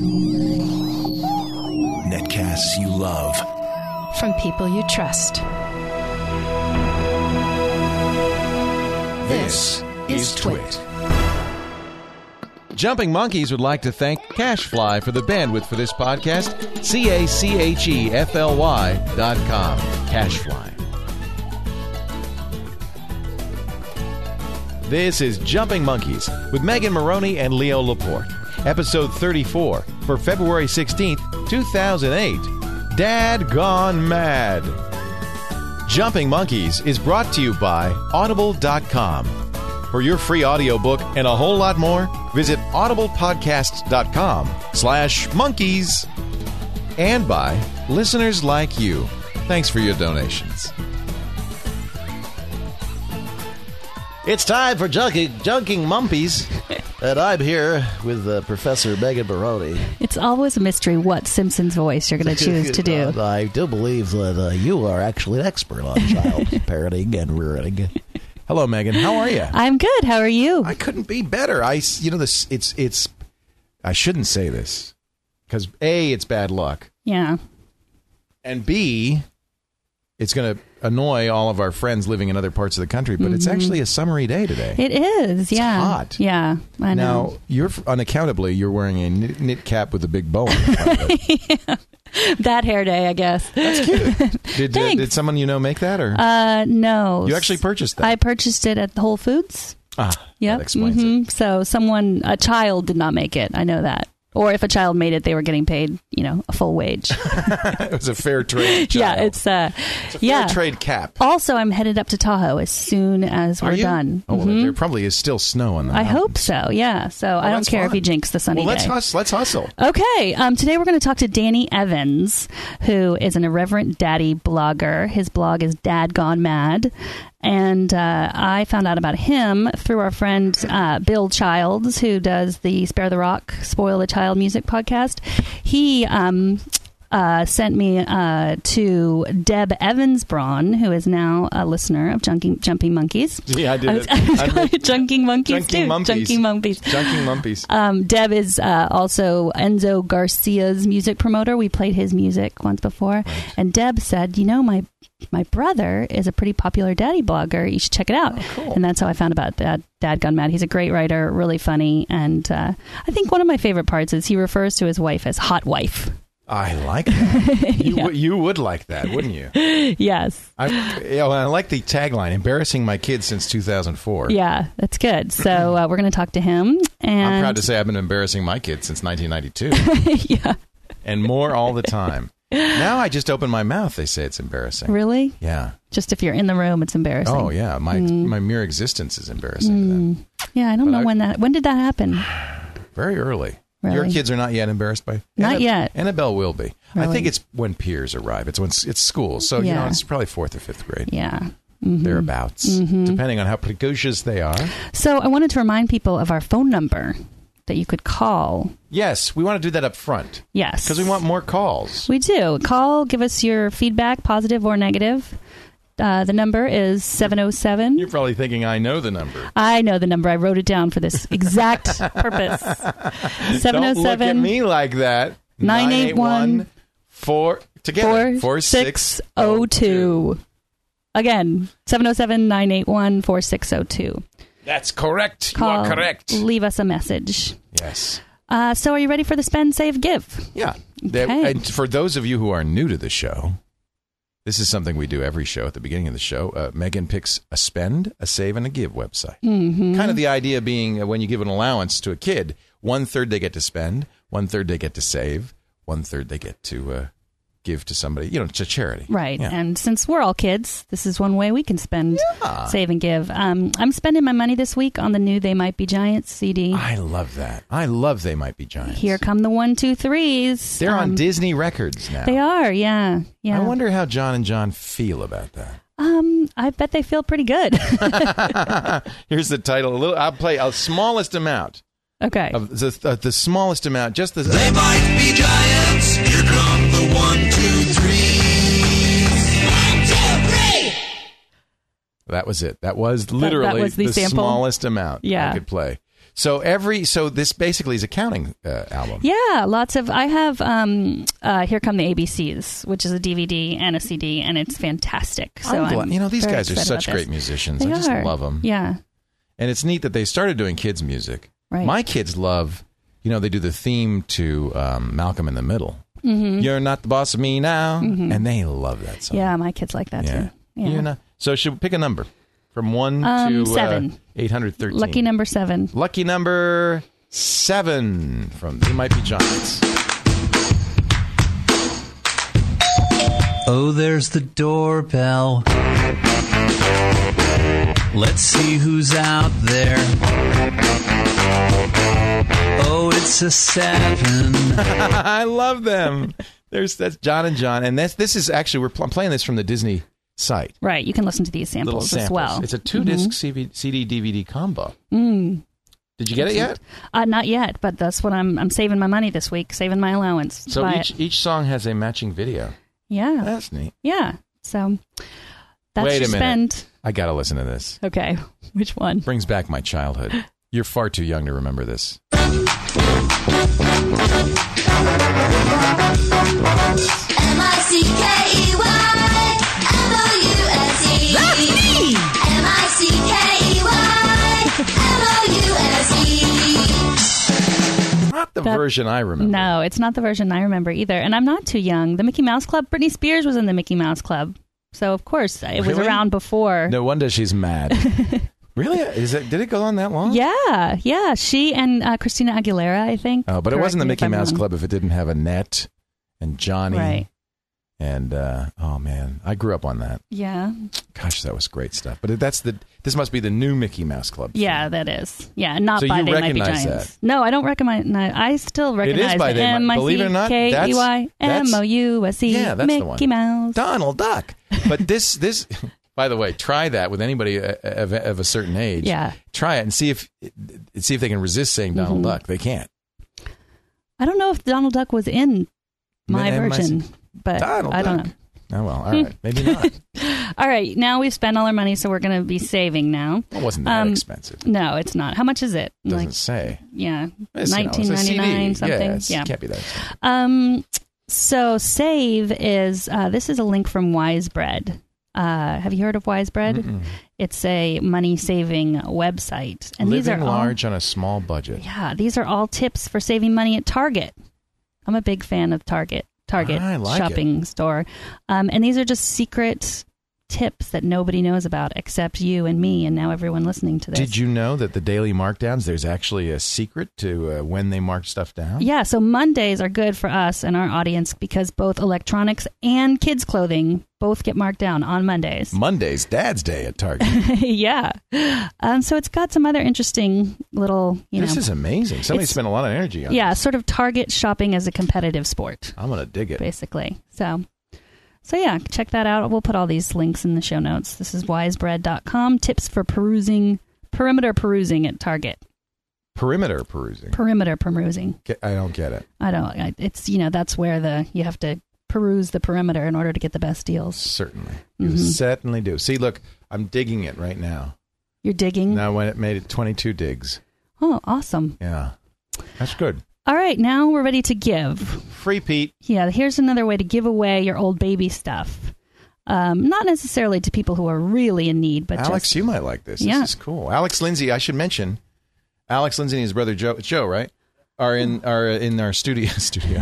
Netcasts you love. From people you trust. This is Twit. Jumping Monkeys would like to thank CacheFly for the bandwidth for this podcast. CacheFly.com. CacheFly. This is Jumping Monkeys with Megan Maroney and Leo Laporte. Episode 34 for February 16th, 2008. Dad Gone Mad. Jumping Monkeys is brought to you by Audible.com. For your free audiobook and a whole lot more, visit audiblepodcasts.com/monkeys. And by listeners like you. Thanks for your donations. It's time for Junking Mumpies, and I'm here with Professor Megan Maroney. It's always a mystery what Simpsons voice you're going to choose to do. I do believe that you are actually an expert on child parenting and rearing. Hello, Megan. How are you? I'm good. How are you? I couldn't be better. It's. I shouldn't say this because A, it's bad luck. Yeah. And B, it's going to annoy all of our friends living in other parts of the country, but it's actually a summery day today. It is, yeah. It's hot. Yeah, I know. Now, you're wearing a knit cap with a big bow on the front of it. Yeah. That hair day, I guess. That's cute. Did someone you know make that? Or no. You actually purchased that? I purchased it at Whole Foods. Yep. That explains it. So a child did not make it. I know that. Or if a child made it, they were getting paid, a full wage. It was a fair trade child. Yeah, it's a fair trade cap. Also, I'm headed up to Tahoe as soon as we're done. Oh, well, there probably is still snow on the mountains. I hope so, yeah. So I don't care if you jinx the sunny day. Let's hustle. Okay, today we're going to talk to Danny Evans, who is an irreverent daddy blogger. His blog is Dad Gone Mad. And I found out about him through our friend Bill Childs, who does the Spare the Rock, Spoil the Child music podcast. He sent me to Deb Evans-Braun, who is now a listener of Jumping Monkeys. Yeah, I did it. Junking Monkeys, too. Junking Mumpies. Junking Mumpies. Deb is also Enzo Garcia's music promoter. We played his music once before. Right. And Deb said, my brother is a pretty popular daddy blogger. You should check it out. Oh, cool. And that's how I found about Dad Gone Mad. He's a great writer, really funny. And I think one of my favorite parts is he refers to his wife as Hot Wife. I like that. You would like that, wouldn't you? Yes. I like the tagline, embarrassing my kids since 2004. Yeah, that's good. So we're going to talk to him. And I'm proud to say I've been embarrassing my kids since 1992. Yeah. And more all the time. Now I just open my mouth, they say it's embarrassing. Really? Yeah. Just if you're in the room, it's embarrassing. Oh, yeah. My mere existence is embarrassing to them. Yeah, I don't know when did that happen? Very early. Really? Your kids are not yet embarrassed by... Not yet. Annabelle will be. Really? I think it's when peers arrive. It's when it's school. So, it's probably 4th or 5th grade. Yeah. Thereabouts. Depending on how precocious they are. So I wanted to remind people of our phone number that you could call. Yes, we want to do that up front. Yes. Because we want more calls. We do. Call, give us your feedback, positive or negative. The number is 707. You're probably thinking, I know the number. I know the number. I wrote it down for this exact purpose. 707. Don't look at me like that. 981 4602. Again, 707-981-4602. That's correct. Call, you are correct. Leave us a message. Yes. So are you ready for the Spend, Save, Give? Yeah. Okay. And for those of you who are new to the show, this is something we do every show at the beginning of the show. Megan picks a spend, a save, and a give website. Kind of the idea being when you give an allowance to a kid, 1/3 they get to spend, 1/3 they get to save, 1/3 they get to give to somebody, to charity. Right. Yeah. And since we're all kids, this is one way we can spend, save, and give. I'm spending my money this week on the new They Might Be Giants CD. I love that. I love They Might Be Giants. Here come the 1, 2, 3s. They're on Disney Records now. They are, yeah. I wonder how John and John feel about that. I bet they feel pretty good. Here's the title. I'll play a smallest amount. Okay. Of the smallest amount, just the... They might be giants. Here come the 1, 2, 3. 1, 2, 3. That was it. That was literally that was the sample? smallest amount I could play. So this basically is a counting album. Yeah, lots of. I have Here Come the ABCs, which is a DVD and a CD, and it's fantastic. So I'm these very guys are excited such about great this. musicians. They I just are. love them. Yeah. And it's neat that they started doing kids music. Right. My kids love, they do the theme to Malcolm in the Middle. Mm-hmm. You're not the boss of me now. Mm-hmm. And they love that song. Yeah, my kids like that too. Yeah. So should we pick a number from 1 to 7. 813? Lucky number 7. Lucky number 7 from They Might Be Giants. Oh, there's the doorbell. Let's see who's out there. Oh, it's a 7. I love them. That's John and John, and this is actually I'm playing this from the Disney site. Right, you can listen to these samples as well. It's a 2-disc CD DVD combo. Did you get it yet? Not yet, but that's what I'm saving my money this week, saving my allowance. So each song has a matching video. Yeah, that's neat. Yeah, so that's Wait a minute. spend. I gotta listen to this. Okay, which one? Brings back my childhood. You're far too young to remember this. M-I-C-K-E-Y-M-O-U-S-E. That's me! M-I-C-K-E-Y-M-O-U-S-E. Not the version I remember. No, it's not the version I remember either. And I'm not too young. The Mickey Mouse Club, Britney Spears was in the Mickey Mouse Club. So, of course, it was around before. No wonder she's mad. Really? Did it go on that long? Yeah. She and Christina Aguilera, I think. Oh, but it wasn't the Correct me if Mickey I'm Mouse wrong. Club if it didn't have Annette and Johnny. Right. And, oh, man, I grew up on that. Yeah. Gosh, that was great stuff. But this must be the new Mickey Mouse Club. Yeah, that is. Yeah, not So by you They Might Be recognize Giants. that? No, I don't recognize. I still recognize by the They Might- believe it or not, M-I-C-K-E-Y-M-O-U-S-E. Yeah, that's the one. Mickey Mouse. Donald Duck. But this, by the way, try that with anybody of a certain age. Yeah. Try it and see if they can resist saying Donald Duck. They can't. I don't know if Donald Duck was in my M- version, but Donald I don't Duck. know. Oh, well, all right. Maybe not. All right, now we've spent all our money, so we're going to be saving now. It wasn't that expensive. No, it's not. How much is it? Doesn't say. Yeah, It's, $19.99 it's a something. CD. Yeah, it can't be that expensive. So Save is this is a link from Wisebread. Have you heard of Wisebread? Mm-mm. It's a money saving website, and these Living are all, large on a small budget. Yeah, these are all tips for saving money at Target. I'm a big fan of Target I like shopping store, and these are just secret tips that nobody knows about except you and me, and now everyone listening to this. Did you know that the daily markdowns, there's actually a secret to when they mark stuff down? Yeah, so Mondays are good for us and our audience because both electronics and kids' clothing both get marked down on Mondays. Monday's Dad's Day at Target. Yeah. So it's got some other interesting little, This is amazing. Somebody spent a lot of energy on yeah, this. sort of Target shopping as a competitive sport, I'm going to dig it. basically. So yeah, check that out. We'll put all these links in the show notes. This is wisebread.com. Tips for perimeter perusing at Target. Perimeter perusing. Perimeter perusing. I don't get it. It's, that's where you have to peruse the perimeter in order to get the best deals. Certainly. You certainly do. See, look, I'm digging it right now. You're digging? Now when it made it 22 digs. Oh, awesome. Yeah. That's good. All right, now we're ready to give. Free Pete. Yeah, here's another way to give away your old baby stuff. Not necessarily to people who are really in need, but Alex, just, you might like this. Yeah. This is cool. Alex Lindsay, I should mention, Alex Lindsay and his brother Joe, right? Are in our studio.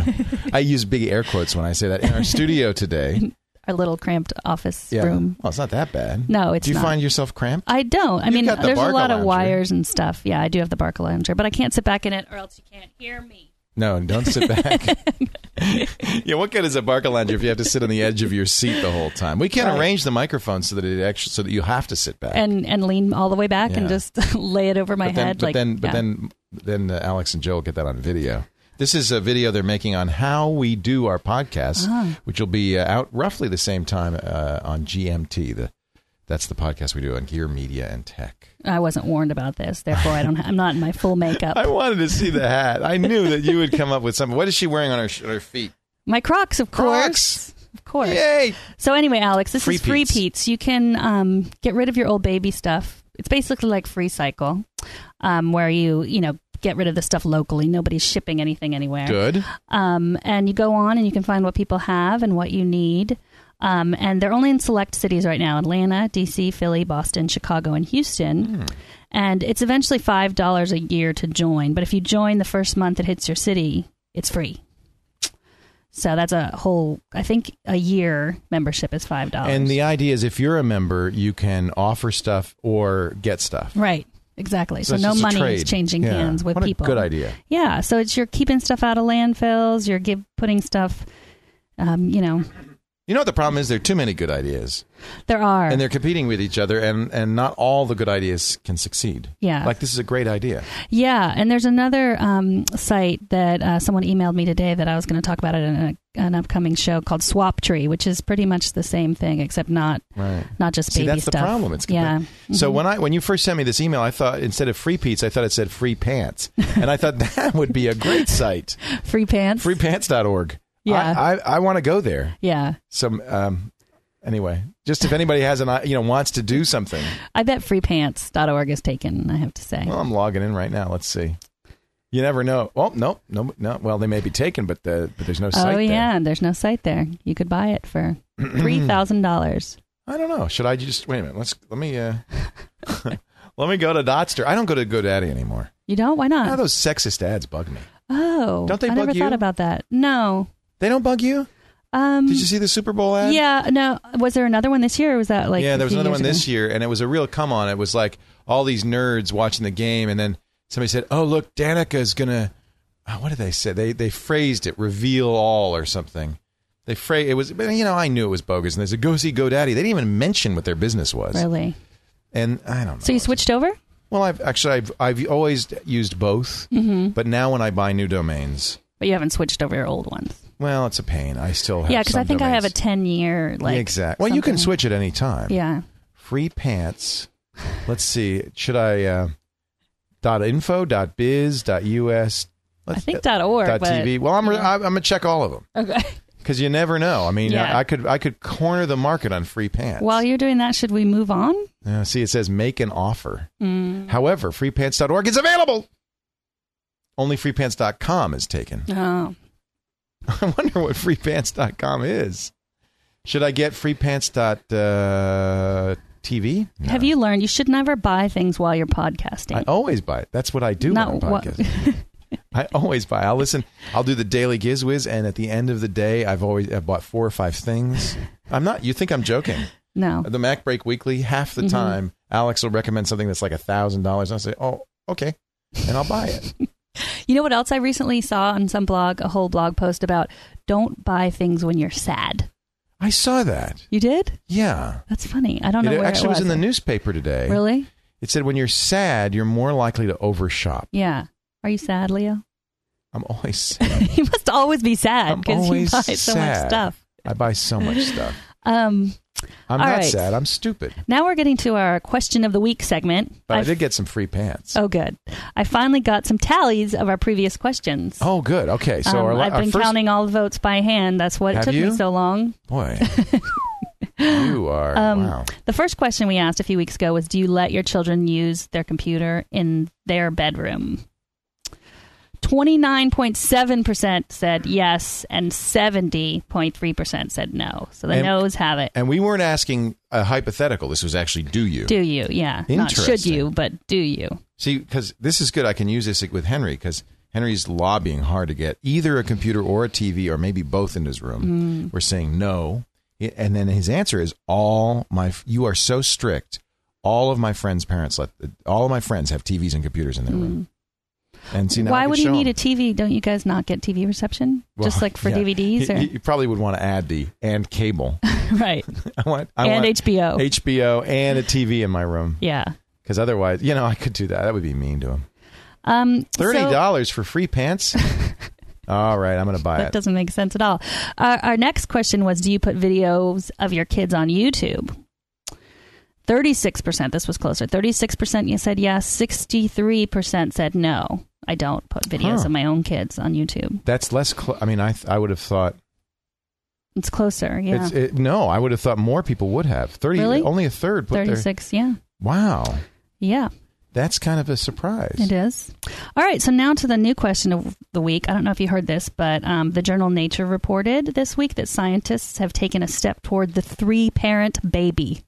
I use big air quotes when I say that. In our studio today. Our little cramped office Yeah. room. Well, it's not that bad. No, it's Do you not. find yourself cramped? I don't. I mean, got the there's a lot of Barcalounger. wires and stuff. Yeah, I do have the Barcalounger, but I can't sit back in it or else you can't hear me. No, don't sit back. Yeah, what good is a Barcalounger if you have to sit on the edge of your seat the whole time? We can't arrange the microphone so that you have to sit back. And lean all the way back and Yeah. just lay it over my head. But then Alex and Joe will get that on video. This is a video they're making on how we do our podcast, which will be out roughly the same time on GMT. That's the podcast we do on Gear, Media, and Tech. I wasn't warned about this, therefore I'm not in my full makeup. I wanted to see the hat. I knew that you would come up with something. What is she wearing on her feet? My Crocs, of course. Crocs. Of course. Yay! So anyway, Alex, this Free is Free Pete's. Pete's. You can get rid of your old baby stuff It's basically like Free Cycle, where you get rid of the stuff locally. Nobody's shipping anything anywhere. Good. And you go on and you can find what people have and what you need. And they're only in select cities right now: Atlanta, DC, Philly, Boston, Chicago, and Houston. And it's eventually $5 a year to join. But if you join the first month it hits your city, it's free. So that's a whole, I think a year membership is $5. And the idea is if you're a member, you can offer stuff or get stuff. Right. Exactly. So it's no just a money trade. is changing hands with what people. A good idea. Yeah. So you're keeping stuff out of landfills. You're putting stuff, You know what the problem is? There are too many good ideas. There are. And they're competing with each other, and not all the good ideas can succeed. Yeah. Like, this is a great idea. Yeah. And there's another site that someone emailed me today that I was going to talk about it in an upcoming show called Swaptree, which is pretty much the same thing, except not just baby that's stuff. the problem. It's So when you first sent me this email, I thought instead of Free Pete's, I thought it said Free Pants. And I thought that would be a great site. Free Pants? Freepants.org. Yeah. I want to go there. Yeah. So, anyway, just if anybody has wants to do something. I bet freepants.org is taken, I have to say. Well, I'm logging in right now. Let's see. You never know. Oh, no. Well, they may be taken, but there's no site there. Oh, yeah, and there's no site there. You could buy it for $3,000. I don't know. Should I just wait a minute? Let me let me go to Dotster. I don't go to GoDaddy anymore. You don't? Why not? Those sexist ads bug me. Oh, don't they I bug never you? thought about that. No. They don't bug you? Did you see the Super Bowl ad? Yeah, no. Was there another one this year, or was that like? Yeah, there was another one ago? this year, and it was a real come on. It was like all these nerds watching the game, and then somebody said, "Oh, look, Danica's gonna." What did they say? They phrased it, reveal all or something. It was, I knew it was bogus, and they said, "Go see GoDaddy." They didn't even mention what their business was. Really? And I don't know. So you switched over? Well, I've always used both, but now when I buy new domains. But you haven't switched over your old ones. Well, it's a pain. I still have because I think domains. I have a 10-year exactly. Well, you can switch at any time. Yeah. Free Pants. Let's see. Should I .info, .biz, .us? I think .org. .tv. Well, I'm gonna check all of them. Okay. Because you never know. I mean, I could corner the market on Free Pants. While you're doing that, should we move on? See, it says make an offer. However, freepants.org is available. Only freepants.com is taken. Oh. I wonder what freepants.com is. Should I get freepants.tv? No. Have you learned you should never buy things while you're podcasting? I always buy it. That's what I do when I'm podcasting. I always buy. I'll listen. I'll do the Daily Gizwiz, and at the end of the day, I've bought 4 or 5 things. I'm not. You think I'm joking? No. The Mac Break Weekly, half the time, Alex will recommend something that's like $1,000, and I'll say, "Oh, okay," and I'll buy it. You know what else I recently saw on some blog, a whole blog post about don't buy things when you're sad. I saw that. You did? Yeah. That's funny. I don't know where actually it was. in the newspaper today. Really? It said when you're sad, you're more likely to overshop. Yeah. Are you sad, Leo? I'm always sad. You must always be sad because you buy so much stuff. I buy so much stuff. I'm not right. Sad. I'm stupid. Now we're getting to our question of the week segment. But I did get some free pants. Oh, good. I finally got some tallies of our previous questions. Oh, good. Okay. So I've been counting all the votes by hand. That's what it took me so long. Boy. You are. Wow. The first question we asked a few weeks ago was, do you let your children use their computer in their bedroom? 29.7% said yes, and 70.3% said no. So the no's have it. And we weren't asking a hypothetical. This was actually, do you? Do you, yeah. Not should you, but do you. See, because this is good. I can use this with Henry, because Henry's lobbying hard to get either a computer or a TV or maybe both in his room. We're saying no. And then his answer is, you are so strict. All of my friends' parents all of my friends have TVs and computers in their room. And see, now why would you need a TV? Don't you guys not get TV reception? Just like for DVDs? You probably would want to add and cable. Right. I want HBO. HBO and a TV in my room. Yeah. Because otherwise, I could do that. That would be mean to him. $30 for free pants? All right, I'm going to buy it. That doesn't make sense at all. Our next question was, do you put videos of your kids on YouTube? 36%, this was closer. 36% you said yes. 63% said no. I don't put videos of my own kids on YouTube. That's less. I would have thought. It's closer, yeah. No, I would have thought more people would have. 30. Really? Only a third. 36, yeah. Wow. Yeah. That's kind of a surprise. It is. All right, so now to the new question of the week. I don't know if you heard this, but the journal Nature reported this week that scientists have taken a step toward the 3-parent baby.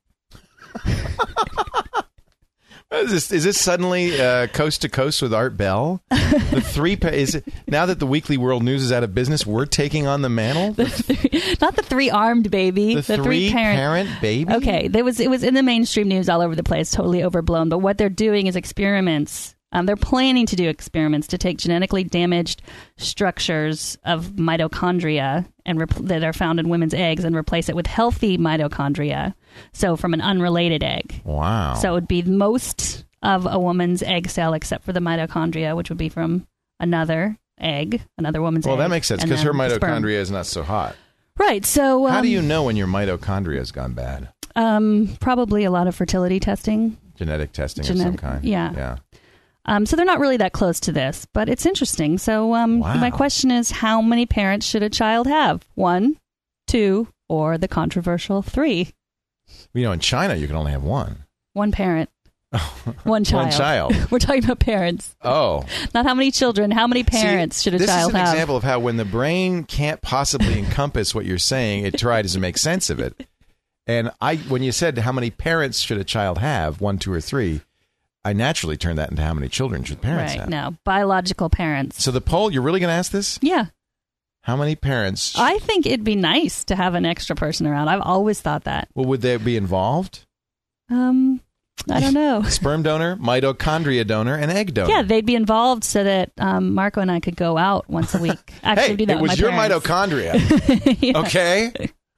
Is this suddenly coast to coast with Art Bell? Is it now that the Weekly World News is out of business? We're taking on the mantle. Not the 3-armed baby. The 3-parent baby. Okay, it was in the mainstream news all over the place, totally overblown. But what they're doing is experiments. They're planning to do experiments to take genetically damaged structures of mitochondria that are found in women's eggs and replace it with healthy mitochondria. So from an unrelated egg. Wow. So it would be most of a woman's egg cell except for the mitochondria, which would be from another woman's egg. Well, that makes sense because her mitochondria is not so hot. Right. So how do you know when your mitochondria has gone bad? Probably a lot of fertility testing. Genetic testing of some kind. Yeah. So they're not really that close to this, but it's interesting. So my question is, how many parents should a child have? 1, 2, or the controversial 3? In China, you can only have 1. 1 parent. 1 child. 1 child. We're talking about parents. Oh. Not how many children. How many parents should a child have? This is an example of how when the brain can't possibly encompass what you're saying, it tries to make sense of it. And when you said how many parents should a child have, 1, 2, or 3, I naturally turned that into how many children should parents have. Right, no. Biological parents. So the poll, you're really going to ask this? Yeah. How many parents? I think it'd be nice to have an extra person around. I've always thought that. Well, would they be involved? I don't know. Sperm donor, mitochondria donor, and egg donor. Yeah, they'd be involved so that Marco and I could go out once a week. Actually, do that it with was my your parents. mitochondria. Yeah. Okay.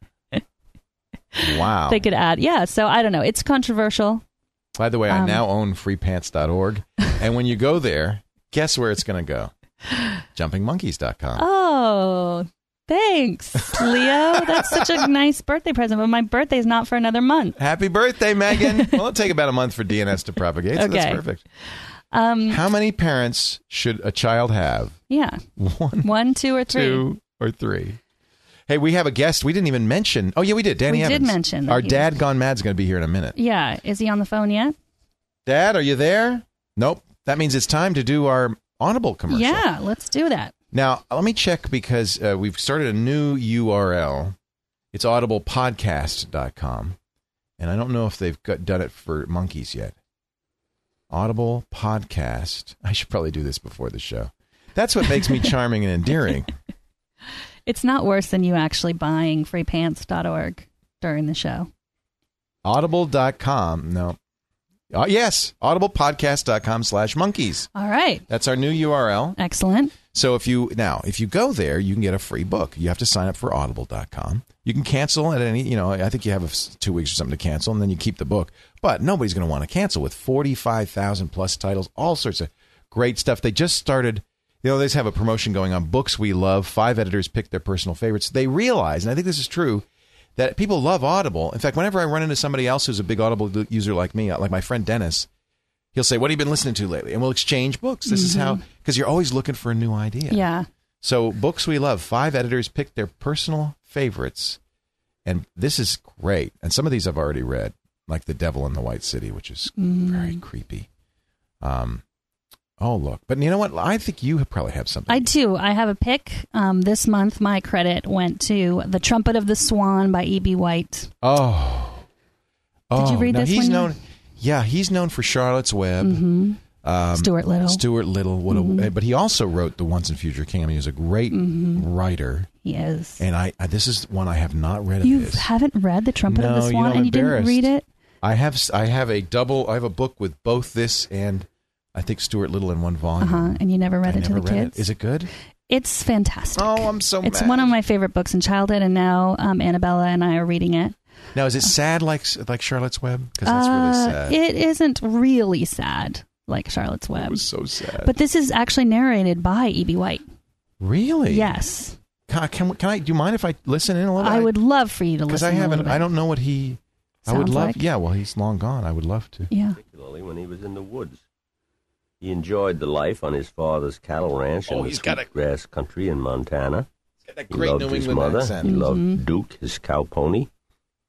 Wow. They could add. Yeah, so I don't know. It's controversial. By the way, I now own freepants.org. And when you go there, guess where it's going to go? Jumpingmonkeys.com. Oh, thanks, Leo. That's such a nice birthday present, but my birthday's not for another month. Happy birthday, Megan. Well, it'll take about a month for DNS to propagate, so that's perfect. How many parents should a child have? Yeah. 1, 2, or 3. 2 or 3. Hey, we have a guest. We didn't even mention. Oh, yeah, we did. Danny Evans. We did mention that our Dad Gone Mad's going to be here in a minute. Yeah. Is he on the phone yet? Dad, are you there? Nope. That means it's time to do our Audible commercial. Yeah, let's do that. Now, let me check because we've started a new URL. It's audiblepodcast.com. And I don't know if they've done it for monkeys yet. Audible Podcast. I should probably do this before the show. That's what makes me charming and endearing. It's not worse than you actually buying freepants.org during the show. Audible.com. No. Yes. Audiblepodcast.com/monkeys. All right. That's our new URL. Excellent. So if you go there, you can get a free book. You have to sign up for audible.com. You can cancel at any, I think you have 2 weeks or something to cancel, and then you keep the book. But nobody's going to want to cancel with 45,000 plus titles, all sorts of great stuff. They just started, they just have a promotion going on, Books We Love. 5 editors pick their personal favorites. They realize, and I think this is true, that people love Audible. In fact, whenever I run into somebody else who's a big Audible user like me, like my friend Dennis, he'll say, what have you been listening to lately? And we'll exchange books. This is how, because you're always looking for a new idea. Yeah. So Books We Love, 5 editors pick their personal favorites. And this is great. And some of these I've already read, like The Devil in the White City, which is very creepy. Oh, look. But you know what? I think you probably have something. I do. I have a pick. This month, my credit went to The Trumpet of the Swan by E.B. White. Oh. Did you read this one? Yeah, he's known for Charlotte's Web. Stuart Little. But he also wrote The Once and Future King. I mean, he was a great writer. He is. And this is one I have not read of You his. haven't read The Trumpet of the Swan, I'm and you didn't read it? I have a book with both this and I think Stuart Little in one volume. And you never read it to the kids? Is it good? It's fantastic. Oh, I'm so mad. It's one of my favorite books in childhood, and now Annabella and I are reading it. Now, is it sad like Charlotte's Web? Because that's really sad. It isn't really sad like Charlotte's Web. It was so sad. But this is actually narrated by E.B. White. Really? Yes. Can I? Do you mind if I listen in a little? I would love for you to listen. Because I haven't. I don't know what he. Sounds I would love. like. Yeah. Well, he's long gone. I would love to. Yeah. Particularly when he was in the woods. He enjoyed the life on his father's cattle ranch in the sweetgrass country in Montana. He's got that He great loved New his England mother. accent. He loved Duke, his cow pony.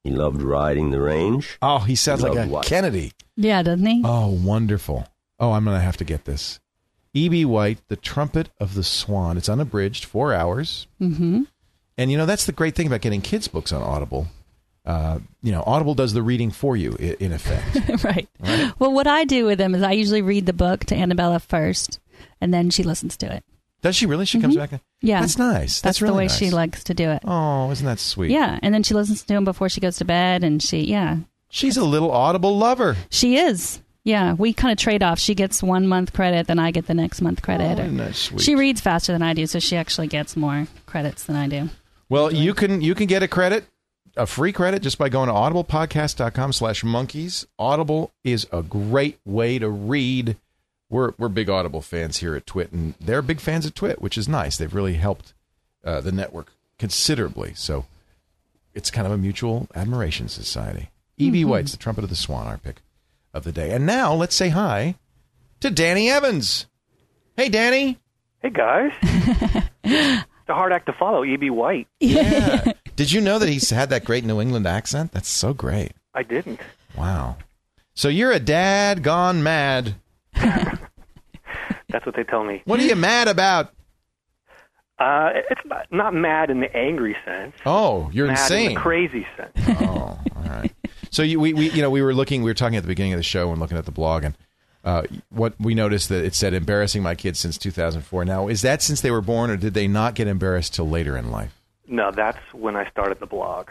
He loved riding the range. Oh, he sounds like Loved a what? Kennedy. Yeah, doesn't he? Oh, wonderful. Oh, I'm going to have to get this. E.B. White, The Trumpet of the Swan. It's unabridged, 4 hours. Mm-hmm. And, that's the great thing about getting kids' books on Audible. Audible does the reading for you, in effect. Right. Well, what I do with them is I usually read the book to Annabella first, and then she listens to it. Does she really? She comes back? Yeah. That's nice. That's really the way nice. she likes to do it. Oh, isn't that sweet? Yeah, and then she listens to him before she goes to bed, and She's a little Audible lover. she is. Yeah, we kind of trade off. She gets 1 month credit, then I get the next month credit. Oh, isn't that sweet? She reads faster than I do, so she actually gets more credits than I do. Well, you can get a free credit, just by going to audiblepodcast.com/monkeys. Audible is a great way to read. We're big Audible fans here at Twit, and they're big fans of Twit, which is nice. They've really helped the network considerably. So it's kind of a mutual admiration society. E.B. White's The Trumpet of the Swan, our pick of the day. And now let's say hi to Danny Evans. Hey, Danny. Hey, guys. It's a hard act to follow, E.B. White. Yeah. Did you know that he's had that great New England accent? That's so great. I didn't. Wow. So you're a dad gone mad. That's what they tell me. What are you mad about? It's not mad in the angry sense. Oh, you're mad insane. in the crazy sense. Oh, all right. So we were talking at the beginning of the show and looking at the blog, and what we noticed that it said embarrassing my kids since 2004. Now, is that since they were born, or did they not get embarrassed till later in life? No, that's when I started the blog.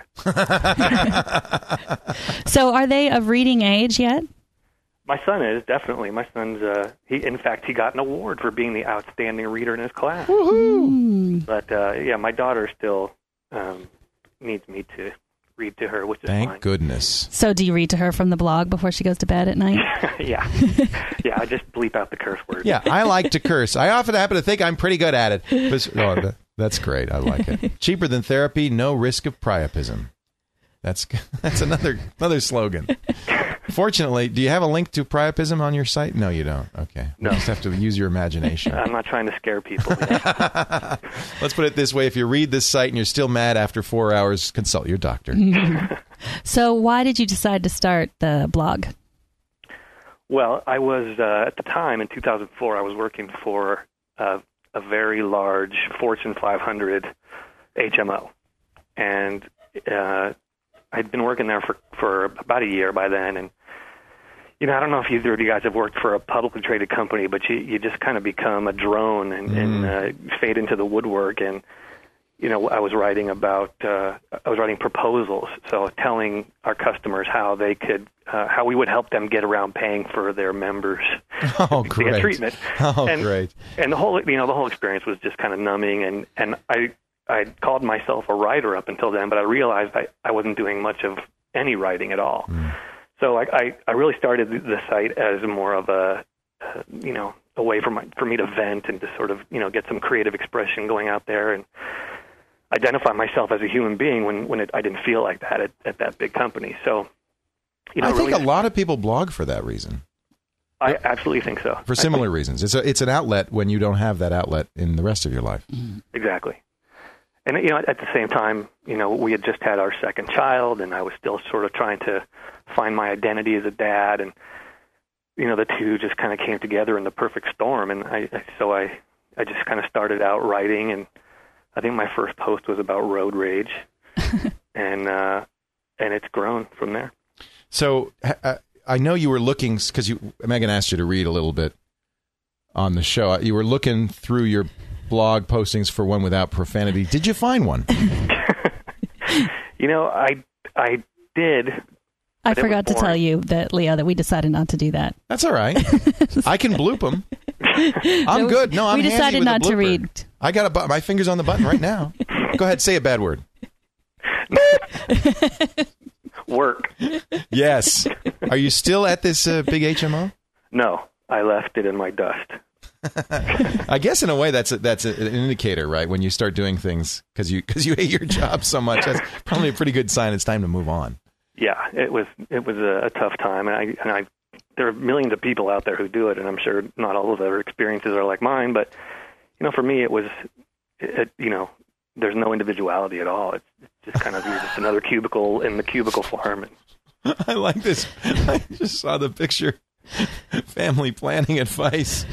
So are they of reading age yet? My son is, definitely. My son's, in fact, he got an award for being the outstanding reader in his class. Woohoo! But, my daughter still needs me to read to her, which is Thank fine. goodness. So do you read to her from the blog before she goes to bed at night? Yeah. Yeah, I just bleep out the curse words. Yeah, I like to curse. I often happen to think I'm pretty good at it. But, that's great. I like it. Cheaper than therapy, no risk of priapism. That's another slogan. Fortunately, do you have a link to priapism on your site? No, you don't. Okay. No. You just have to use your imagination. I'm not trying to scare people. Yeah. Let's put it this way. If you read this site and you're still mad after 4 hours, consult your doctor. So why did you decide to start the blog? Well, I was, at the time, in 2004, I was working for a very large Fortune 500 HMO. And I'd been working there for about a year by then. And, I don't know if either of you guys have worked for a publicly traded company, but you just kind of become a drone and fade into the woodwork. And, I was writing proposals, so telling our customers how they could, how we would help them get around paying for their members Oh, to great. get treatment. Oh, and, great. And the whole experience was just kind of numbing. And I called myself a writer up until then, but I realized I wasn't doing much of any writing at all. So I really started the site as more of a way for me to vent and to sort of get some creative expression going out there and identify myself as a human being when I didn't feel like that at that big company. So I think a lot of people blog for that reason. I absolutely think so. For similar reasons. It's an outlet when you don't have that outlet in the rest of your life. Exactly. And, at the same time, we had just had our second child, and I was still sort of trying to find my identity as a dad, and, the two just kind of came together in the perfect storm, and I just kind of started out writing, and I think my first post was about road rage, and it's grown from there. So I know you were looking, because Megan asked you to read a little bit on the show. You were looking through your blog postings for one without profanity. Did you find one? I did. I forgot to tell you that, Leo, that we decided not to do that. That's all right. I can bloop them. I'm good. No, I'm we handy decided with not the to blooper. read. I got my finger's on the button right now. Go ahead, say a bad word. Work. Yes. Are you still at this big HMO? No, I left it in my dust. I guess in a way that's an indicator, right? When you start doing things because you hate your job so much, that's probably a pretty good sign. It's time to move on. Yeah, it was a tough time, and I there are millions of people out there who do it, and I'm sure not all of their experiences are like mine. But for me, it was there's no individuality at all. It's just kind of you're just another cubicle in the cubicle farm. I like this. I just saw the picture. Family planning advice.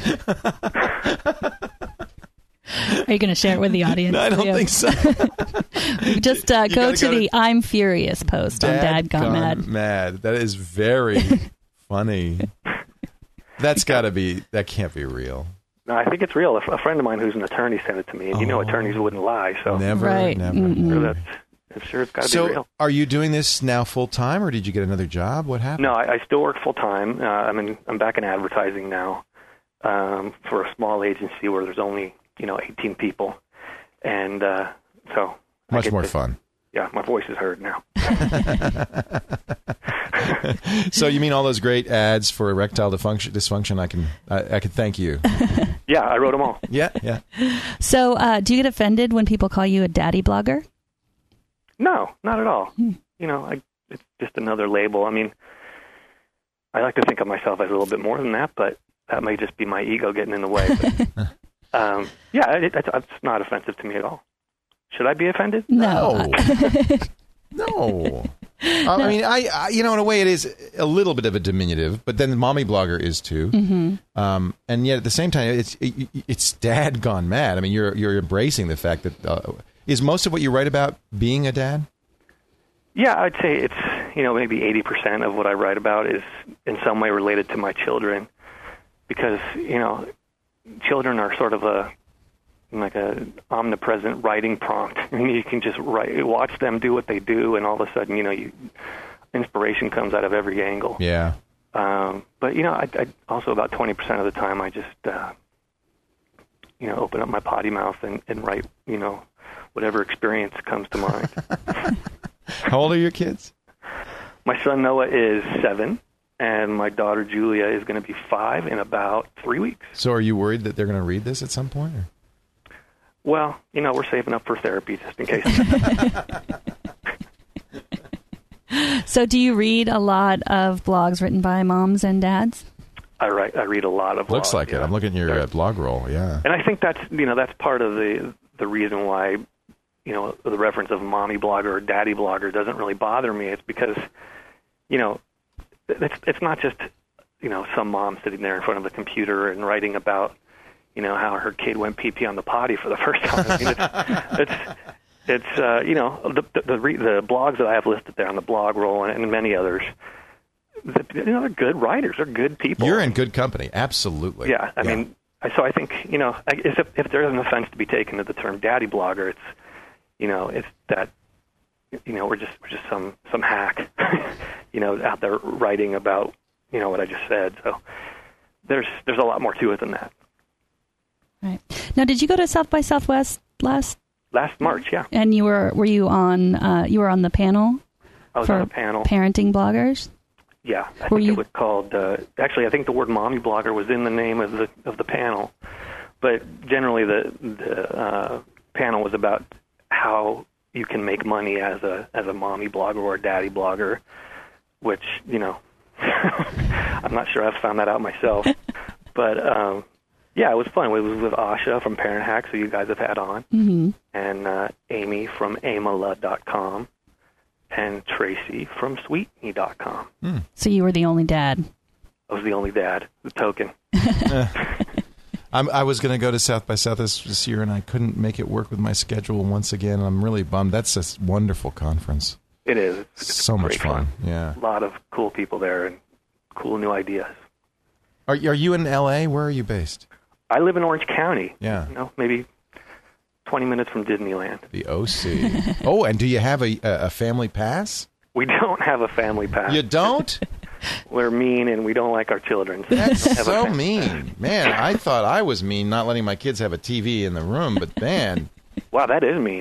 Are you going to share it with the audience? No, I don't think so. Just go to the I'm Furious post on Dad Gone Mad. That is very funny. That can't be real. No, I think it's real. A friend of mine who's an attorney sent it to me, and you know attorneys wouldn't lie. So Never. I'm sure it's got to be real. So are you doing this now full time, or did you get another job? What happened? No, I still work full time. I'm back in advertising now for a small agency where there's only 18 people, and so much more fun. Yeah, my voice is heard now. So you mean all those great ads for erectile dysfunction? I can thank you. Yeah, I wrote them all. Yeah. So do you get offended when people call you a daddy blogger? No, not at all. It's just another label. I mean, I like to think of myself as a little bit more than that, but that may just be my ego getting in the way. But, it's not offensive to me at all. Should I be offended? No. No. I mean, I in a way it is a little bit of a diminutive, but then the mommy blogger is too. Mm-hmm. And yet at the same time, it's Dad Gone Mad. I mean, you're embracing the fact that is most of what you write about being a dad? Yeah, I'd say it's maybe 80% of what I write about is in some way related to my children, because children are sort of like a omnipresent writing prompt. I mean, you can just watch them do what they do, and all of a sudden, inspiration comes out of every angle. Yeah. But I also about 20% of the time I just open up my potty mouth and write whatever experience comes to mind. How old are your kids? My son Noah is 7. And my daughter Julia is going to be 5 in about 3 weeks. So are you worried that they're going to read this at some point? Or? Well, we're saving up for therapy just in case. So do you read a lot of blogs written by moms and dads? I read a lot of blogs. Looks like it. I'm looking at your blog roll, yeah. And I think that's part of the reason why, the reference of mommy blogger or daddy blogger doesn't really bother me. It's because, it's not just, some mom sitting there in front of the computer and writing about, how her kid went pee-pee on the potty for the first time. I mean, it's the blogs that I have listed there on the blog roll and many others, they're good writers. They're good people. You're in good company. Absolutely. Yeah. I mean, so I think, if there is an offense to be taken to the term daddy blogger, it's, it's that, we're just some hack, out there writing about, what I just said. So there's a lot more to it than that. Right. Now, did you go to South by Southwest last March? Yeah. And were you on the panel? I was on a panel. Parenting bloggers? Yeah. I think it was called, actually, I think the word mommy blogger was in the name of the panel. But generally the panel was about how you can make money as a mommy blogger or a daddy blogger, which, I'm not sure I've found that out myself. But, yeah, it was fun. It was with Asha from Parent Hacks, who you guys have had on, mm-hmm. and Amy from amala.com, and Tracy from sweetme.com. Mm. So you were the only dad. I was the only dad, the token. I was going to go to South by Southwest this year, and I couldn't make it work with my schedule once again. I'm really bummed. That's a wonderful conference. It is. It's so much fun. Yeah. A lot of cool people there and cool new ideas. Are you in L.A.? Where are you based? I live in Orange County. Yeah. Maybe 20 minutes from Disneyland. The OC. Oh, and do you have a family pass? We don't have a family pass. You don't? We're mean, and we don't like our children. That's so mean. Man, I thought I was mean not letting my kids have a TV in the room, but man. Wow, that is mean.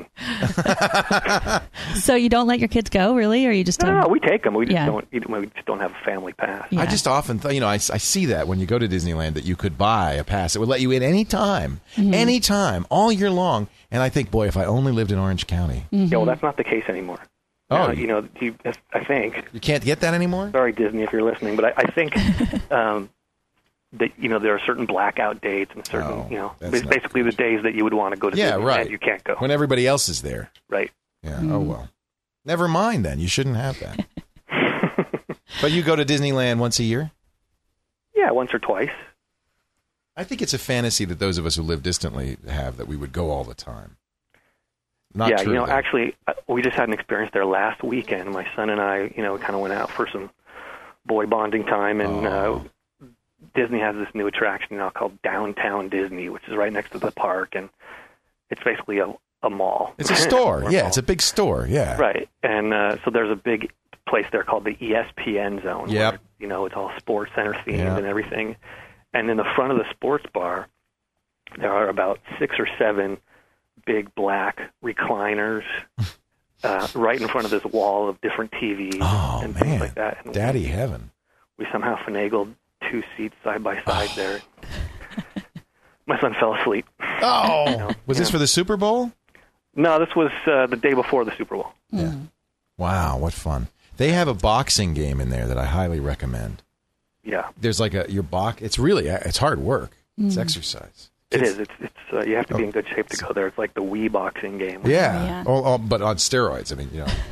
So you don't let your kids go, really, or you just don't? No, we take them. We just don't have a family pass. Yeah. I just often thought, I see that when you go to Disneyland that you could buy a pass. It would let you in anytime, all year long. And I think, boy, if I only lived in Orange County. Mm-hmm. Yeah, well, that's not the case anymore. Oh, I think. You can't get that anymore? Sorry, Disney, if you're listening, but I think that, there are certain blackout dates and certain, basically the days that you would want to go to Disneyland, right. you can't go. When everybody else is there. Right. Yeah, oh well. Never mind then. You shouldn't have that. But you go to Disneyland once a year? Yeah, once or twice. I think it's a fantasy that those of us who live distantly have, that we would go all the time. Not yeah, true, though. actually, we just had an experience there last weekend. My son and I, kind of went out for some boy bonding time, and Disney has this new attraction now called Downtown Disney, which is right next to the park, and it's basically a mall. It's a store. Or Yeah, mall. it's a big store. Yeah. Right, and so there's a big place there called the ESPN Zone. Yep. Where, it's all Sports Center themed Yeah. and everything. And in the front of the sports bar, there are about 6 or 7 big black recliners right in front of this wall of different TVs and man. things like that. And Daddy heaven. we somehow finagled 2 seats side by side there. My son fell asleep. Oh, was this for the Super Bowl? No, this was the day before the Super Bowl. Yeah. Wow, what fun. They have a boxing game in there that I highly recommend. Yeah, There's like it's hard work. It's exercise. it is. It's you have to be in good shape to go there. It's like the Wii boxing game. Yeah. Yeah. But on steroids. I mean,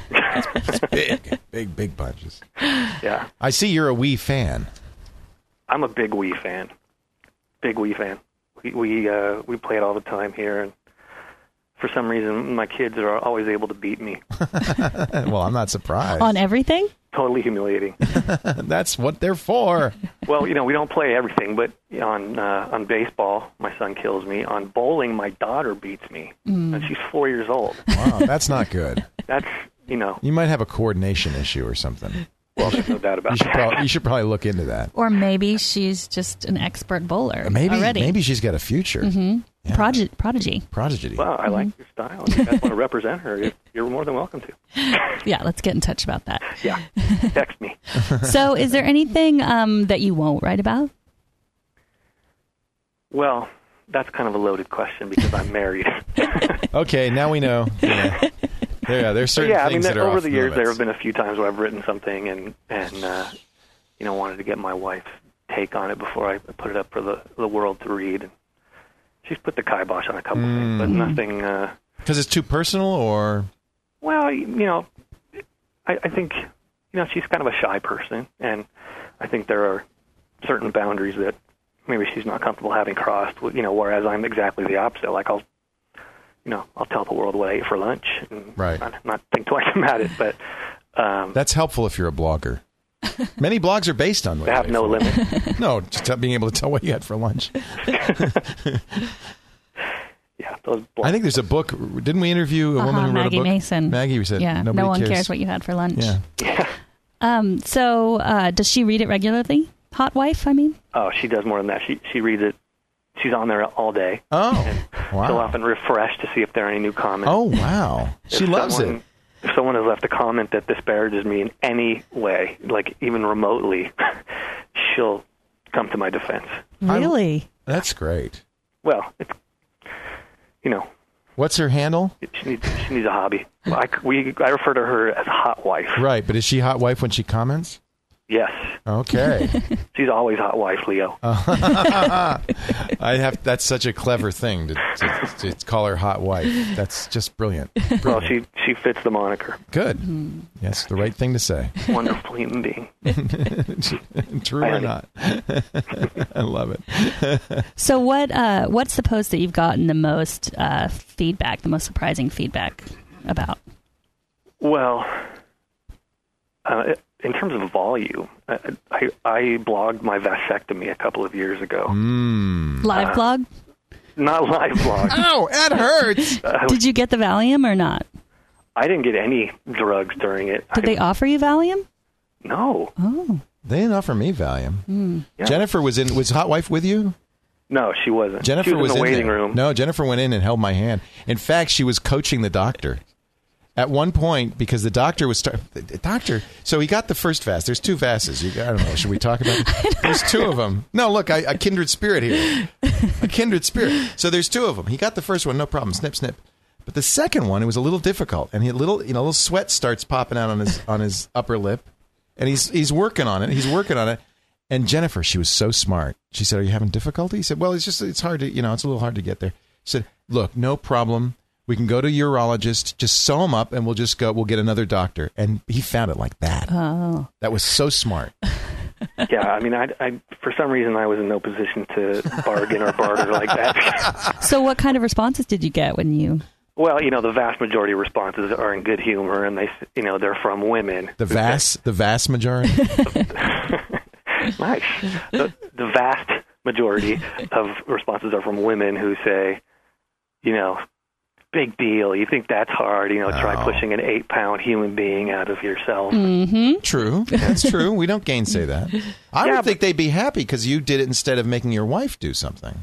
it's big punches. Yeah, I see you're a Wii fan. I'm a big Wii fan. Big Wii fan. We play it all the time here, and for some reason, my kids are always able to beat me. Well, I'm not surprised. On everything? Totally humiliating. That's what they're for. Well, we don't play everything, but on baseball, my son kills me. On bowling, my daughter beats me, and she's 4 years old. Wow, that's not good. That's You might have a coordination issue or something. well, there's no doubt about that. You should probably look into that. Or maybe she's just an expert bowler Maybe already. maybe she's got a future. Mm-hmm. Yeah. Prodigy. Prodigy. Well, I like your style. If you guys want to represent her, you're more than welcome to. Yeah, let's get in touch about that. Yeah, text me. So is there anything that you won't write about? Well, that's kind of a loaded question because I'm married. Okay, now we know. Yeah. There's certain yeah, I mean, things that are over off the years, there have limits. been a few times where I've written something and wanted to get my wife's take on it before I put it up for the world to read. And she's put the kibosh on a couple of things, but nothing. Because it's too personal, or Well, I think she's kind of a shy person, and I think there are certain boundaries that maybe she's not comfortable having crossed. Whereas I'm exactly the opposite. Like I'll tell the world what I ate for lunch, and Right. not think twice about it. But that's helpful if you're a blogger. Many blogs are based on what they you have ate no for lunch. limit. No, just being able to tell what you had for lunch. Yeah, those I think there's a book. Didn't we interview a woman who wrote Maggie a book? Mason. Maggie, we said Yeah, nobody no one cares what you had for lunch. Yeah. So does she read it regularly? Hot wife, I mean? Oh, she does more than that. She reads it. She's on there all day. Oh, She'll wow. often refresh to see if there are any new comments. Oh, wow. She If loves someone- it. If someone has left a comment that disparages me in any way, like even remotely, she'll come to my defense. Really? That's great. Well, it's What's her handle? she needs a hobby. I refer to her as hot wife. Right, but is she hot wife when she comments? Yes, Okay. she's always hot wife, Leo. That's such a clever thing to call her hot wife. That's just brilliant. Well, she fits the moniker. Good. Yes, the right thing to say. Wonderful human being. True or not. I love it. So what's the post that you've gotten the most feedback, the most surprising feedback about? Well, in terms of volume, I blogged my vasectomy a couple of years ago. Live blog? Not live blog. Ow, that hurts. Did you get the Valium or not? I didn't get any drugs during it. Did they offer you Valium? No. Oh. They didn't offer me Valium. Yeah. Jennifer was Hot Wife with you? No, she wasn't. Jennifer she was in the waiting there. room. No, Jennifer went in and held my hand. In fact, she was coaching the doctor. At one point, because the doctor was so he got the first vase. There's 2 vases. I don't know. Should we talk about it? There's 2 of them. No, look, a kindred spirit here. A kindred spirit. So there's 2 of them. He got the first one, no problem. Snip, snip. But the second one, it was a little difficult, and he little sweat starts popping out on his upper lip, and he's working on it. He's working on it. And Jennifer, she was so smart. She said, "Are you having difficulty?" He said, "Well, it's hard to, it's a little hard to get there." She said, "Look, no problem. We can go to a urologist, just sew them up, and we'll get another doctor. And he found it like that. Oh. That was so smart. Yeah, I mean, I for some reason I was in no position to bargain or barter like that. So what kind of responses did you get when you... Well, the vast majority of responses are in good humor, and they're from women. The vast majority? Nice. The vast majority of responses are from women who say, big deal. You think that's hard? Try pushing an 8-pound human being out of yourself. Mm-hmm. True. That's true. We don't gainsay that. I would think they'd be happy because you did it instead of making your wife do something.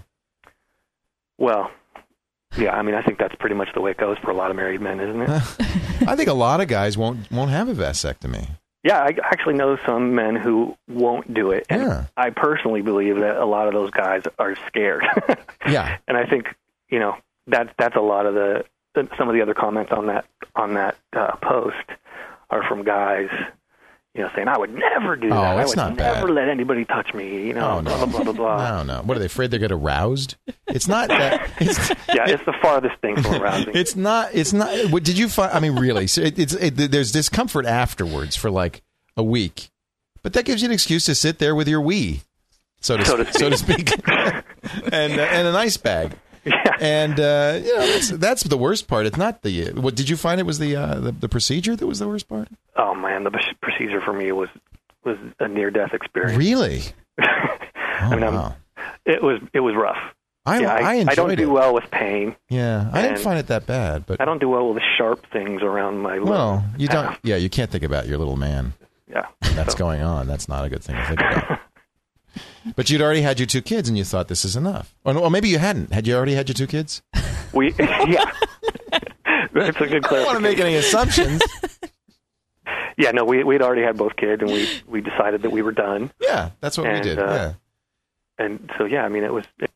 Well, yeah, I mean, I think that's pretty much the way it goes for a lot of married men, isn't it? I think a lot of guys won't have a vasectomy. Yeah, I actually know some men who won't do it. And Yeah. I personally believe that a lot of those guys are scared. Yeah. And I think, that's a lot of some of the other comments on that post are from guys, saying, I would never do that. I would not never bad. let anybody touch me, Oh, no. blah, blah, blah, blah, blah. No. What, are they afraid they get aroused? It's not that. Yeah, it's the farthest thing from arousing. It's not. What did you find? I mean, really? So there's discomfort afterwards for like a week, but that gives you an excuse to sit there with your Wii, so to speak, and an ice bag. Yeah. And that's the worst part. It's not the. What did you find? It was the procedure that was the worst part. Oh man, the procedure for me was a near-death experience. Really? Wow. It was rough. I enjoyed I don't it. do well with pain. Yeah, I didn't And find it that bad, but I don't do well with the sharp things around my. well, you don't. half. Yeah, you can't think about your little man. Yeah, That's going on. That's not a good thing to think about. But you'd already had your 2 kids, and you thought this is enough. Or maybe you hadn't. Had you already had your 2 kids? Yeah. That's a good I don't want to make any assumptions. Yeah, no, we'd already had both kids, and we decided that we were done. Yeah, that's what we did. Yeah. And so, yeah, I mean,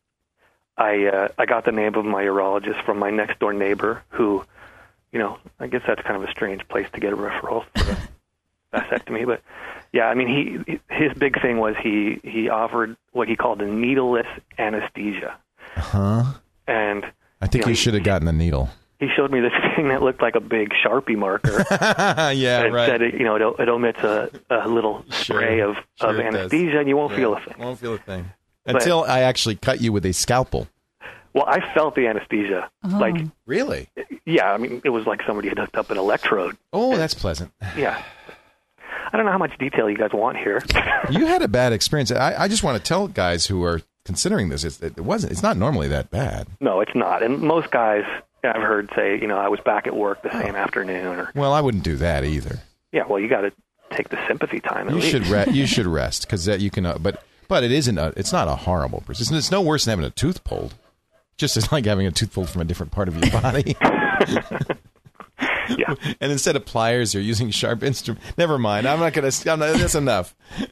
I got the name of my urologist from my next door neighbor, who, I guess that's kind of a strange place to get a referral for a vasectomy, but yeah, I mean, his big thing was he offered what he called a needleless anesthesia. Huh? And I think you should have gotten a needle. he showed me this thing that looked like a big Sharpie marker. Yeah, and right. said it omits a little spray of it does. anesthesia, and you won't feel a thing. Won't feel a thing until I actually cut you with a scalpel. Well, I felt the anesthesia. Like, Really? yeah, I mean, it was like somebody had hooked up an electrode. Oh, that's pleasant. Yeah. I don't know how much detail you guys want here. You had a bad experience. I just want to tell guys who are considering this, it's not normally that bad. No, it's not. And most guys I've heard say, I was back at work the same afternoon. Or Well, I wouldn't do that either. yeah, well, you got to take the sympathy time. At You least. you should rest because you can. But it isn't. It's not a horrible procedure. It's no worse than having a tooth pulled. Just as like having a tooth pulled from a different part of your body. Yeah. And instead of pliers, you're using sharp instrument. Never mind. I'm not going to. That's enough.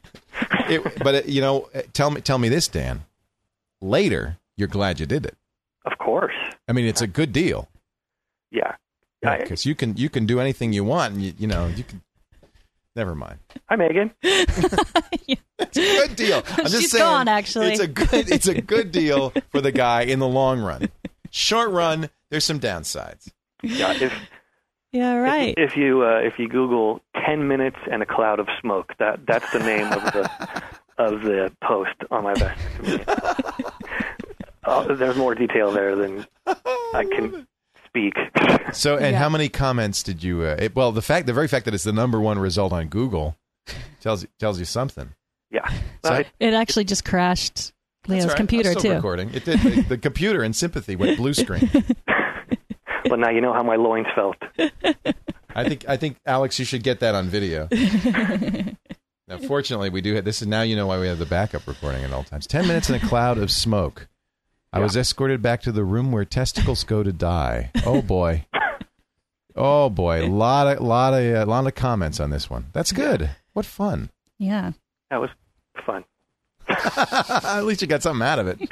Tell me this, Dan. Later, you're glad you did it. Of course. I mean, it's a good deal. Yeah. Because you can do anything you want, and you can. Never mind. Hi, Megan. It's a good deal. I'm just She's saying, gone, actually. It's a good deal for the guy in the long run. Short run, there's some downsides. Yeah. Yeah, right. If you Google 10 minutes and a cloud of smoke, that's the name of the post on my vasectomy. There's more detail there than I can speak. So, and how many comments did you? The very fact that it's the #1 result on Google tells you something. Yeah. So It actually just crashed Leo's that's right. computer I'm still too. Recording. It did. The computer in sympathy went blue screen. Well, now you know how my loins felt. I think Alex, you should get that on video. Now, fortunately, we do have this. Is now you know why we have the backup recording at all times. 10 minutes in a cloud of smoke. I was escorted back to the room where testicles go to die. Oh boy. Oh boy. A lot of comments on this one. That's good. What fun. Yeah. That was fun. At least you got something out of it.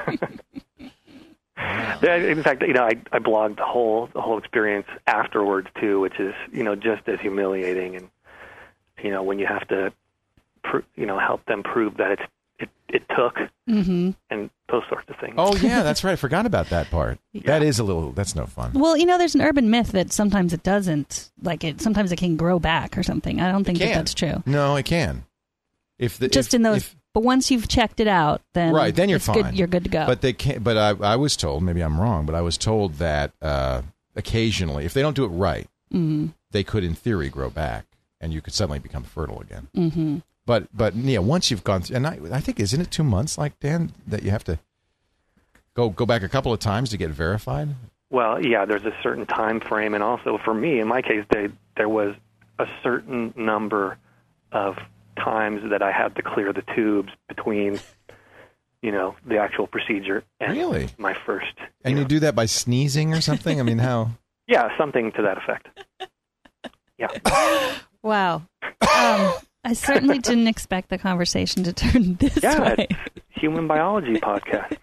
Yeah, in fact, I blogged the whole experience afterwards too, which is just as humiliating, and when you have to help them prove that it took, and those sorts of things. Oh, yeah, that's right. I forgot about that part. Yeah. That's no fun. Well, there's an urban myth that sometimes it doesn't. Sometimes it can grow back or something. I don't think that's true. No, it can. But once you've checked it out, then then you're fine. Good, you're good to go. But they can't. But I was told, maybe I'm wrong, but I was told that occasionally, if they don't do it right, they could, in theory, grow back, and you could suddenly become fertile again. Mm-hmm. But yeah, once you've gone through, and I think, isn't it 2 months, like Dan, that you have to go back a couple of times to get verified? Well, yeah, there's a certain time frame, and also for me, in my case, there was a certain number of times that I had to clear the tubes between, the actual procedure and my first. And you do that by sneezing or something? I mean, how? Yeah, something to that effect. Yeah. Wow. I certainly didn't expect the conversation to turn this way. It's human biology podcast.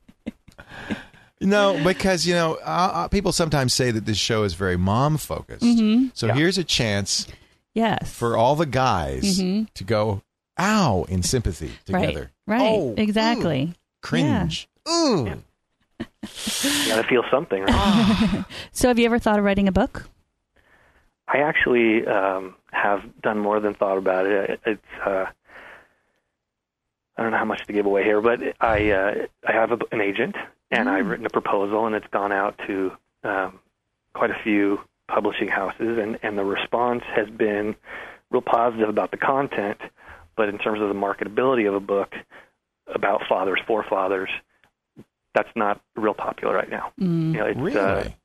No, because, people sometimes say that this show is very mom-focused. Mm-hmm. So here's a chance for all the guys to go, ow, in sympathy together. Right, oh, exactly. Ooh, cringe. Yeah. Ooh. You gotta feel something, right? So have you ever thought of writing a book? I actually have done more than thought about it. It's I don't know how much to give away here, but I have an agent, and I've written a proposal, and it's gone out to quite a few publishing houses, and the response has been real positive about the content, but in terms of the marketability of a book about fathers for fathers, that's not real popular right now. It's, really?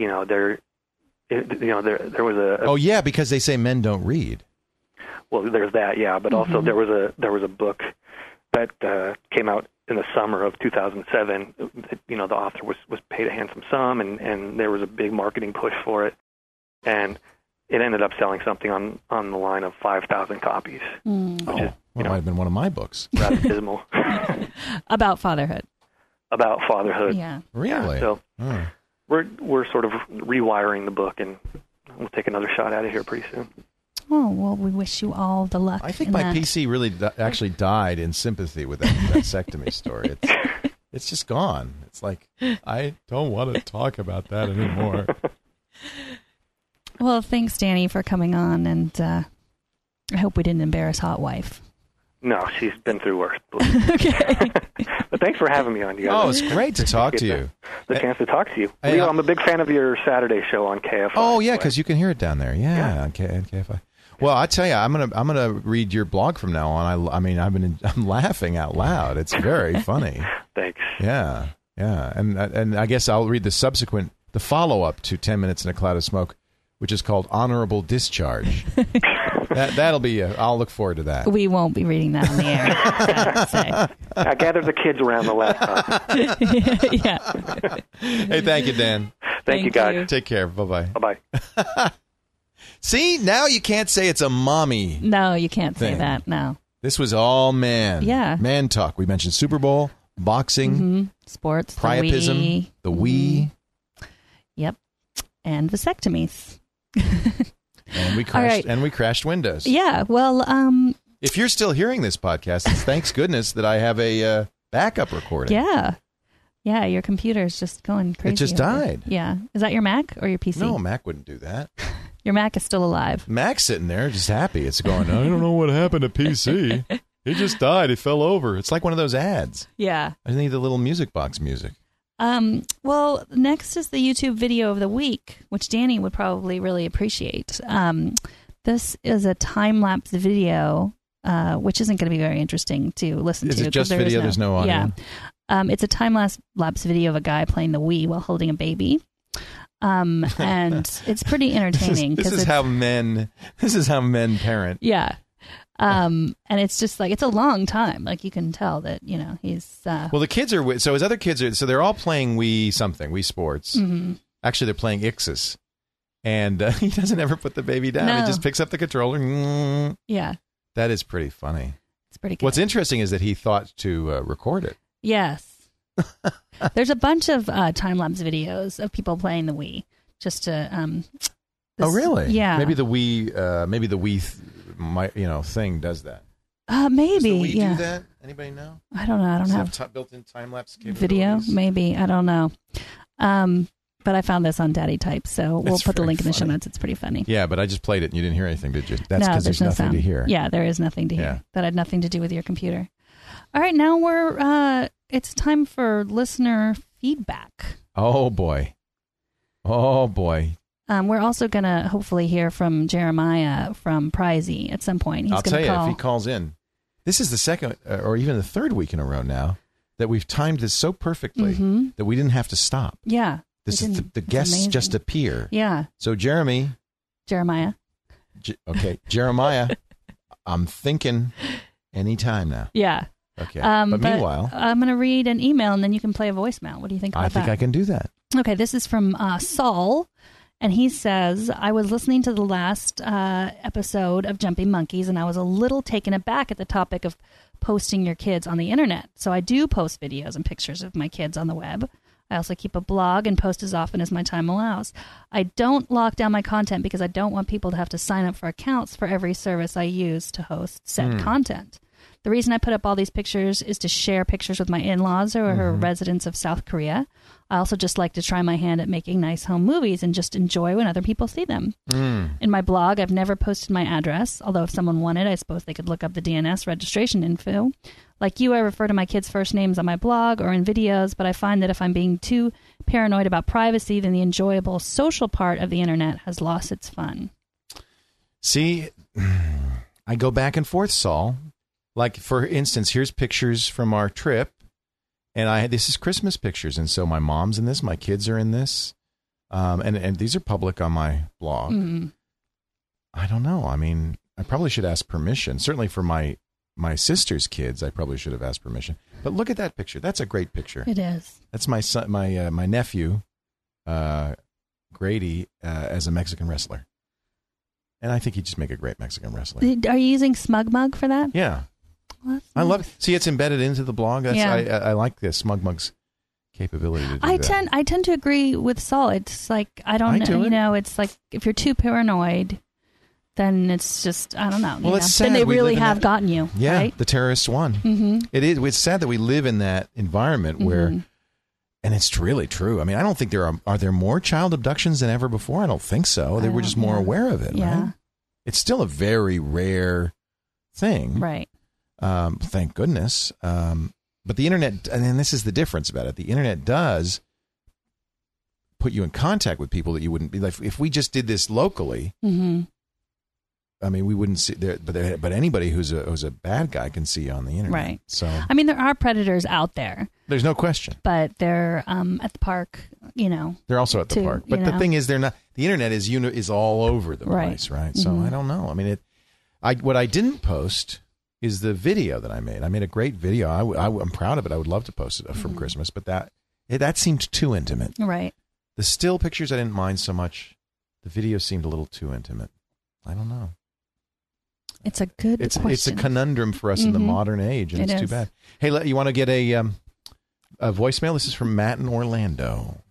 There was a oh yeah, because they say men don't read. Well, there's that, yeah, but also there was a book that came out in the summer of 2007. The author was paid a handsome sum, and there was a big marketing push for it, and it ended up selling something on the line of 5,000 copies, which is might have been one of my books. Rather dismal. About fatherhood. About fatherhood. Yeah. Yeah, Really? so we're sort of rewiring the book, and we'll take another shot at it here pretty soon. Oh, well, we wish you all the luck. I think my PC really actually died in sympathy with that vasectomy story. It's just gone. It's like, I don't want to talk about that anymore. Well, thanks, Danny, for coming on, and I hope we didn't embarrass Hot Wife. No, she's been through worse. Okay. But thanks for having me on, you guys. Oh, it's great to talk to you. The chance to talk to you. Leo, I'm a big fan of your Saturday show on KFI. Oh, yeah, because you can hear it down there. Yeah. On KFI. Well, I tell you, I'm gonna read your blog from now on. I'm laughing out loud. It's very funny. Thanks. Yeah, and I guess I'll read the follow up to 10 Minutes in a Cloud of Smoke, which is called Honorable Discharge. That'll be. I'll look forward to that. We won't be reading that on the air. Sad to say. I gathered the kids around the laptop. Yeah. Hey, thank you, Dan. Thank you, guys. you. Take care. Bye-bye. Bye-bye. See, now you can't say it's a mommy. No, you can't say thing. that. No. This was all man. Yeah. Man talk. We mentioned Super Bowl, boxing, sports, priapism, the Wii. Yep. And vasectomies. And we crashed. All right. And we crashed Windows. Yeah. Well, if you're still hearing this podcast, it's thanks goodness that I have a backup recording. yeah. Yeah, your computer's just going crazy. It just over there. died. Yeah. Is that your Mac or your PC? No, Mac wouldn't do that. Your Mac is still alive. Mac's sitting there just happy. It's going, I don't know what happened to PC. It just died. It fell over. It's like one of those ads. Yeah. I need the little music box music. Well, next is the YouTube video of the week, which Danny would probably really appreciate. This is a time-lapse video, which isn't going to be very interesting to listen to. Is it just video? There's no audio? Yeah. It's a time-lapse video of a guy playing the Wii while holding a baby. And it's pretty entertaining. This is how men parent. Yeah. And it's just like, it's a long time. Like, you can tell that, he's... Well, the kids are... So his other kids are... So they're all playing Wii Sports. Mm-hmm. Actually, they're playing Ixis. And he doesn't ever put the baby down. No. He just picks up the controller. Yeah. That is pretty funny. It's pretty good. What's interesting is that he thought to record it. Yes. There's a bunch of time-lapse videos of people playing the Wii. Just to... oh, really? Yeah. Maybe the Wii... thing does that. Maybe. Does the Wii Yeah. do that? Anybody know? I don't know. I don't Does it have have built-in time-lapse video. capabilities? Maybe. I don't know. But I found this on Daddy Type, so we'll It's put the very link in the show funny. notes. It's pretty funny. Yeah, but I just played it and you didn't hear anything, did you? That's No, because there's no nothing sound. to hear. Yeah, there is nothing to hear. Yeah. That had nothing to do with your computer. All right, now it's time for listener feedback. Oh, boy. Oh, boy. We're also going to hopefully hear from Jeremiah from Prizey at some point. He's I'll tell going you, to call. if he calls in, this is the second or even the third week in a row now that we've timed this so perfectly that we didn't have to stop. Yeah. This we is didn't. the It's guests amazing. just appear. Yeah. So, Jeremiah, Jeremiah, I'm thinking anytime now. Yeah. Okay. But meanwhile, I'm going to read an email and then you can play a voicemail. What do you think about I think that? I can do that. Okay, this is from Saul, and he says, I was listening to the last episode of Jumping Monkeys, and I was a little taken aback at the topic of posting your kids on the internet. So I do post videos and pictures of my kids on the web. I also keep a blog and post as often as my time allows. I don't lock down my content because I don't want people to have to sign up for accounts for every service I use to host said content. The reason I put up all these pictures is to share pictures with my in-laws or residents of South Korea. I also just like to try my hand at making nice home movies and just enjoy when other people see them. In my blog, I've never posted my address, although if someone wanted, I suppose they could look up the DNS registration info. Like you, I refer to my kids' first names on my blog or in videos, but I find that if I'm being too paranoid about privacy, then the enjoyable social part of the internet has lost its fun. See, I go back and forth, Saul. Like, for instance, here's pictures from our trip, and this is Christmas pictures, and so my mom's in this, my kids are in this, and these are public on my blog. I don't know. I mean, I probably should ask permission. Certainly for my sister's kids, I probably should have asked permission. But look at that picture. That's a great picture. It is. That's my son, my nephew, Grady, as a Mexican wrestler. And I think he'd just make a great Mexican wrestler. Are you using SmugMug for that? Yeah. Well, that's I nice. love it. See, it's embedded into the blog. That's, Yeah. I like this SmugMug's capability to do that. I tend to agree with Saul. It's like, I don't I know, do you it. know, it's like if you're too paranoid, then it's just, I don't know. Well, you it's know? Then sad. they We really live in have that- gotten you, Yeah, right? the terrorists won. Mm-hmm. It's sad that we live in that environment where, and it's really true. I mean, I don't think are there more child abductions than ever before? I don't think so. They were just more aware of it, Yeah. right? It's still a very rare thing. Right. Thank goodness. But the internet, and then this is the difference about it. The internet does put you in contact with people that you wouldn't be like if we just did this locally. Mm-hmm. I mean, we wouldn't see there, but anybody who's a bad guy can see you on the internet. Right. So I mean, there are predators out there, there's no question. but they're at the park, you know. They're also at the Too, park. you But the know. thing is, they're not. The internet is all over the Right. place, right? So I don't know. I mean, what I didn't post is the video that I made. I made a great video. I'm proud of it. I would love to post it from Christmas, but that seemed too intimate. Right. The still pictures I didn't mind so much. The video seemed a little too intimate. I don't know. It's a good question. It's a conundrum for us in the modern age, and It it's too is. bad. Hey, you want to get a voicemail? This is from Matt in Orlando.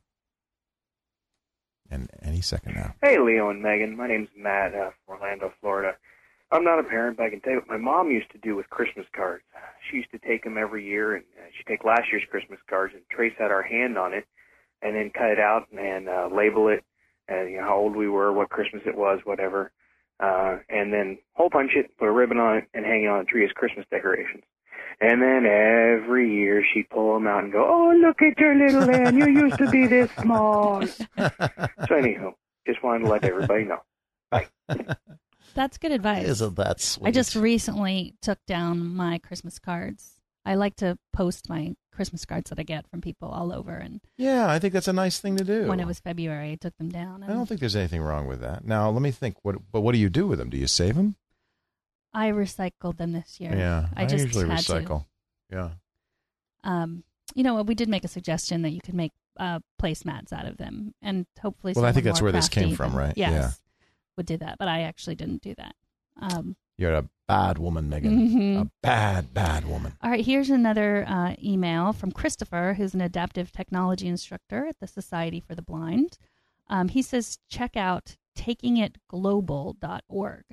And any second now. Hey, Leo and Megan. My name's Matt from Orlando, Florida. I'm not a parent, but I can tell you what my mom used to do with Christmas cards. She used to take them every year, and she'd take last year's Christmas cards and trace out our hand on it, and then cut it out and label it, you know, how old we were, what Christmas it was, whatever, and then hole punch it, put a ribbon on it, and hang it on a tree as Christmas decorations. And then every year she'd pull them out and go, "Oh, look at your little hand. You used to be this small." So anywho, just wanted to let everybody know. Bye. That's good advice. Isn't that sweet? I just recently took down my Christmas cards. I like to post my Christmas cards that I get from people all over. And Yeah, I think that's a nice thing to do. when it was February, I took them down. I And don't think there's anything wrong with that. Now, let me think. But what do you do with them? Do you save them? I recycled them this year. Yeah, I just usually had recycle. Yeah. to. You know, we did make a suggestion that you could make placemats out of them, and hopefully. Well, I think someone that's more where this came crafty from, than- right? Yes, Yeah. would do that, but I actually didn't do that. You're a bad woman, Megan. Mhm. A bad, bad woman. All right, here's another email from Christopher, who's an adaptive technology instructor at the Society for the Blind. He says, check out takingitglobal.org.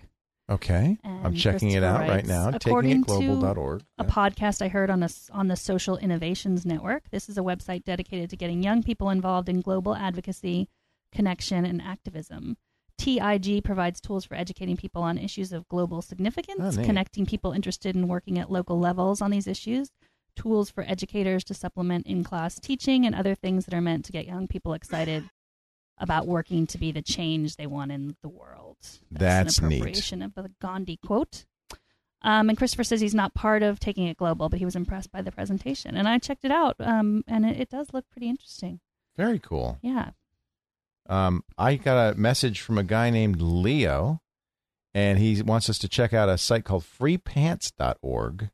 Okay. And I'm checking it out right now. According TakingItGlobal.org. a podcast I heard on the Social Innovations Network. This is a website dedicated to getting young people involved in global advocacy, connection, and activism. TIG provides tools for educating people on issues of global significance, connecting people interested in working at local levels on these issues, tools for educators to supplement in-class teaching, and other things that are meant to get young people excited about working to be the change they want in the world. That's an neat. appropriation of the Gandhi quote. And Christopher says he's not part of Taking It Global, but he was impressed by the presentation. And I checked it out, and it does look pretty interesting. Very cool. Yeah. I got a message from a guy named Leo, and he wants us to check out a site called freepants.org.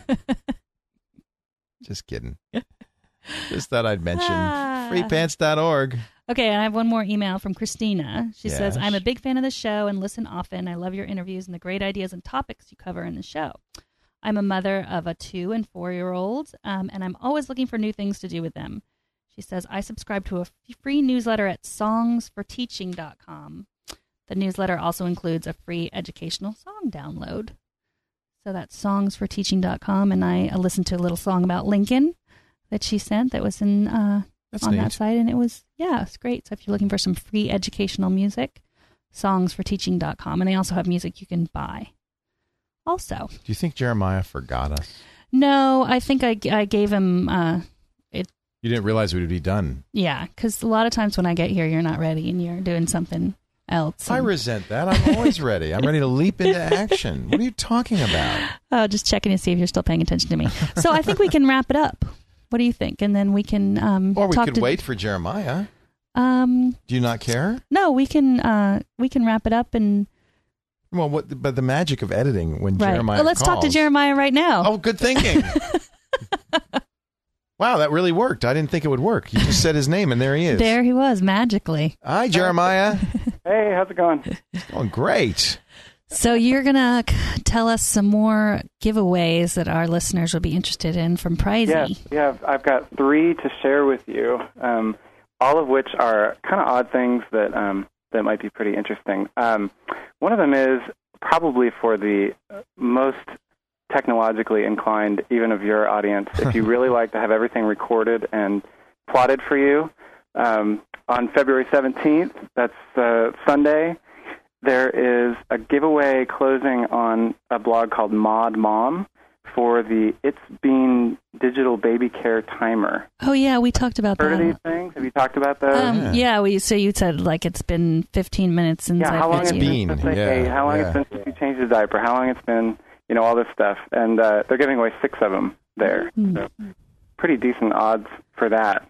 Just kidding. Just thought I'd mention freepants.org. Okay, and I have one more email from Christina. She Yes. says, I'm a big fan of the show and listen often. I love your interviews and the great ideas and topics you cover in the show. I'm a mother of a 2- and 4-year-old, and I'm always looking for new things to do with them. She says, I subscribe to a free newsletter at songsforteaching.com. The newsletter also includes a free educational song download. So that's songsforteaching.com, and I listened to a little song about Lincoln that she sent that was in That's on neat. that site, and it's great. So if you're looking for some free educational music, songsforteaching.com, and they also have music you can buy. Also, Do you think Jeremiah forgot us? no, I think I gave him You didn't realize we would be done. yeah, because a lot of times when I get here, you're not ready and you're doing something else. I resent that. I'm always ready. I'm ready to leap into action. What are you talking about? Oh, just checking to see if you're still paying attention to me. So I think we can wrap it up. What do you think? And then we can Or we talk could to, wait for Jeremiah. Do you not care? No, we can wrap it up and Well, but the magic of editing when right. Jeremiah Well, let's talk to calls- Jeremiah right now. Oh, good thinking. Wow, that really worked. I didn't think it would work. You just said his name, and there he is. There he was, magically. Hi, Jeremiah. Hey, how's it going? Oh, great. So you're going to tell us some more giveaways that our listeners will be interested in from Pricey. Yes, I've got 3 to share with you, all of which are kind of odd things that that might be pretty interesting. One of them is probably for the most technologically inclined, even of your audience, if you really like to have everything recorded and plotted for you. On February 17th, that's Sunday, there is a giveaway closing on a blog called Mod Mom for the It's Bean Digital Baby Care Timer. Oh, yeah, we talked about Heard that. of these things? Have you talked about those? So you said like it's been 15 minutes since how long I've it's been been since how long it's been since you changed the diaper, how long it's been, all this stuff. And they're giving away 6 of them there. So pretty decent odds for that.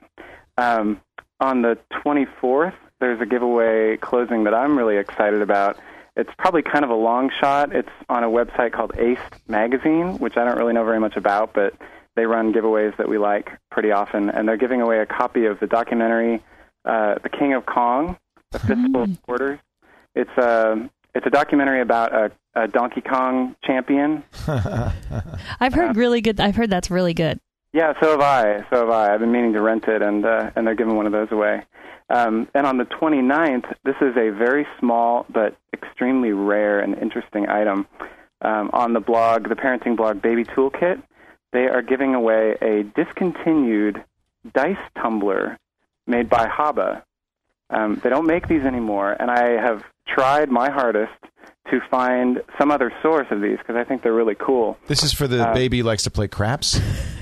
On the 24th, there's a giveaway closing that I'm really excited about. It's probably kind of a long shot. It's on a website called Ace Magazine, which I don't really know very much about, but they run giveaways that we like pretty often. And they're giving away a copy of the documentary The King of Kong, The Fistful of Quarters. It's a documentary about a Donkey Kong champion. I've heard that's really good. Yeah, so have I. I've been meaning to rent it, and they're giving one of those away. And on the 29th, this is a very small but extremely rare and interesting item. On the blog, the parenting blog Baby Toolkit, they are giving away a discontinued dice tumbler made by Haba. They don't make these anymore, and I have tried my hardest to find some other source of these because I think they're really cool. This is for the baby who likes to play craps?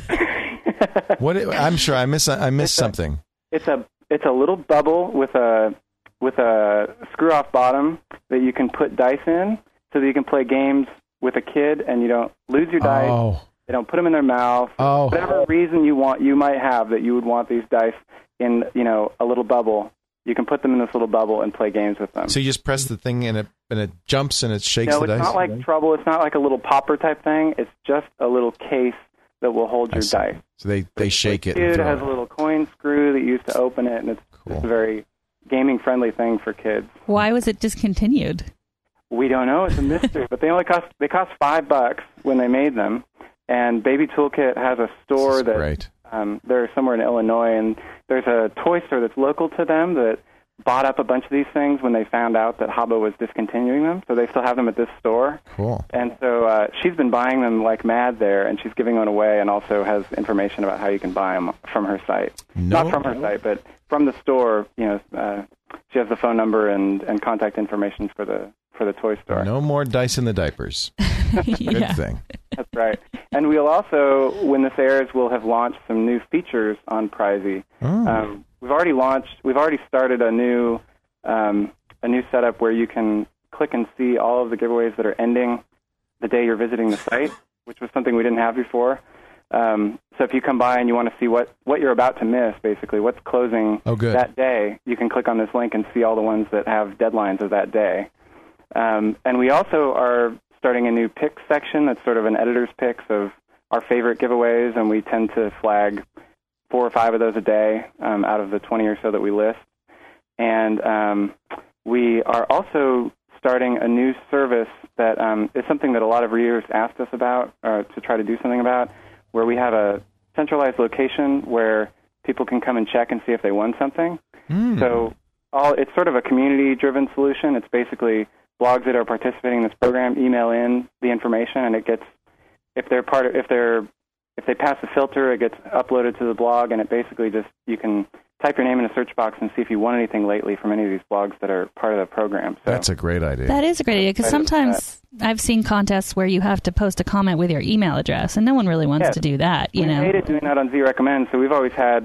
I'm sure I missed something. It's a little bubble with a screw off bottom that you can put dice in, so that you can play games with a kid and you don't lose your dice. Oh. They don't put them in their mouth. Oh. Whatever reason you might have that you would want these dice in a little bubble, you can put them in this little bubble and play games with them. So you just press the thing and it jumps and it shakes the dice? No, it's not like Trouble. It's not like a little popper type thing. It's just a little case that will hold your dice. So they shake it. It has a little coin screw that you use to open it, and it's a very gaming-friendly thing for kids. Why was it discontinued? We don't know. It's a mystery. But they cost $5 when they made them, and Baby Toolkit has a store that great. They're somewhere in Illinois, and there's a toy store that's local to them that bought up a bunch of these things when they found out that Habbo was discontinuing them, so they still have them at this store. Cool. And so she's been buying them like mad there, and she's giving one away, and also has information about how you can buy them from her site. Not from her site, but from the store. She has the phone number and contact information for the toy store. No more dice in the diapers. Good thing. That's right. And we'll also, when this airs, we'll have launched some new features on Prizey. Oh. We've already started a new setup where you can click and see all of the giveaways that are ending the day you're visiting the site, which was something we didn't have before. So if you come by and you want to see what you're about to miss, basically what's closing that day, you can click on this link and see all the ones that have deadlines of that day. And we also are starting a new picks section that's sort of an editor's picks of our favorite giveaways, and we tend to flag 4 or 5 of those a day out of the 20 or so that we list. And we are also starting a new service that is something that a lot of readers asked us about, or to try to do something about, where we have a centralized location where people can come and check and see if they won something. So it's sort of a community-driven solution. It's basically blogs that are participating in this program email in the information, and it gets, if they pass the filter, it gets uploaded to the blog, and it basically just, you can type your name in a search box and see if you won anything lately from any of these blogs that are part of the program. So that's a great idea. That is a great idea, because sometimes I've seen contests where you have to post a comment with your email address, and no one really wants to do that. We hated doing that on Z Recommends, so we've always had,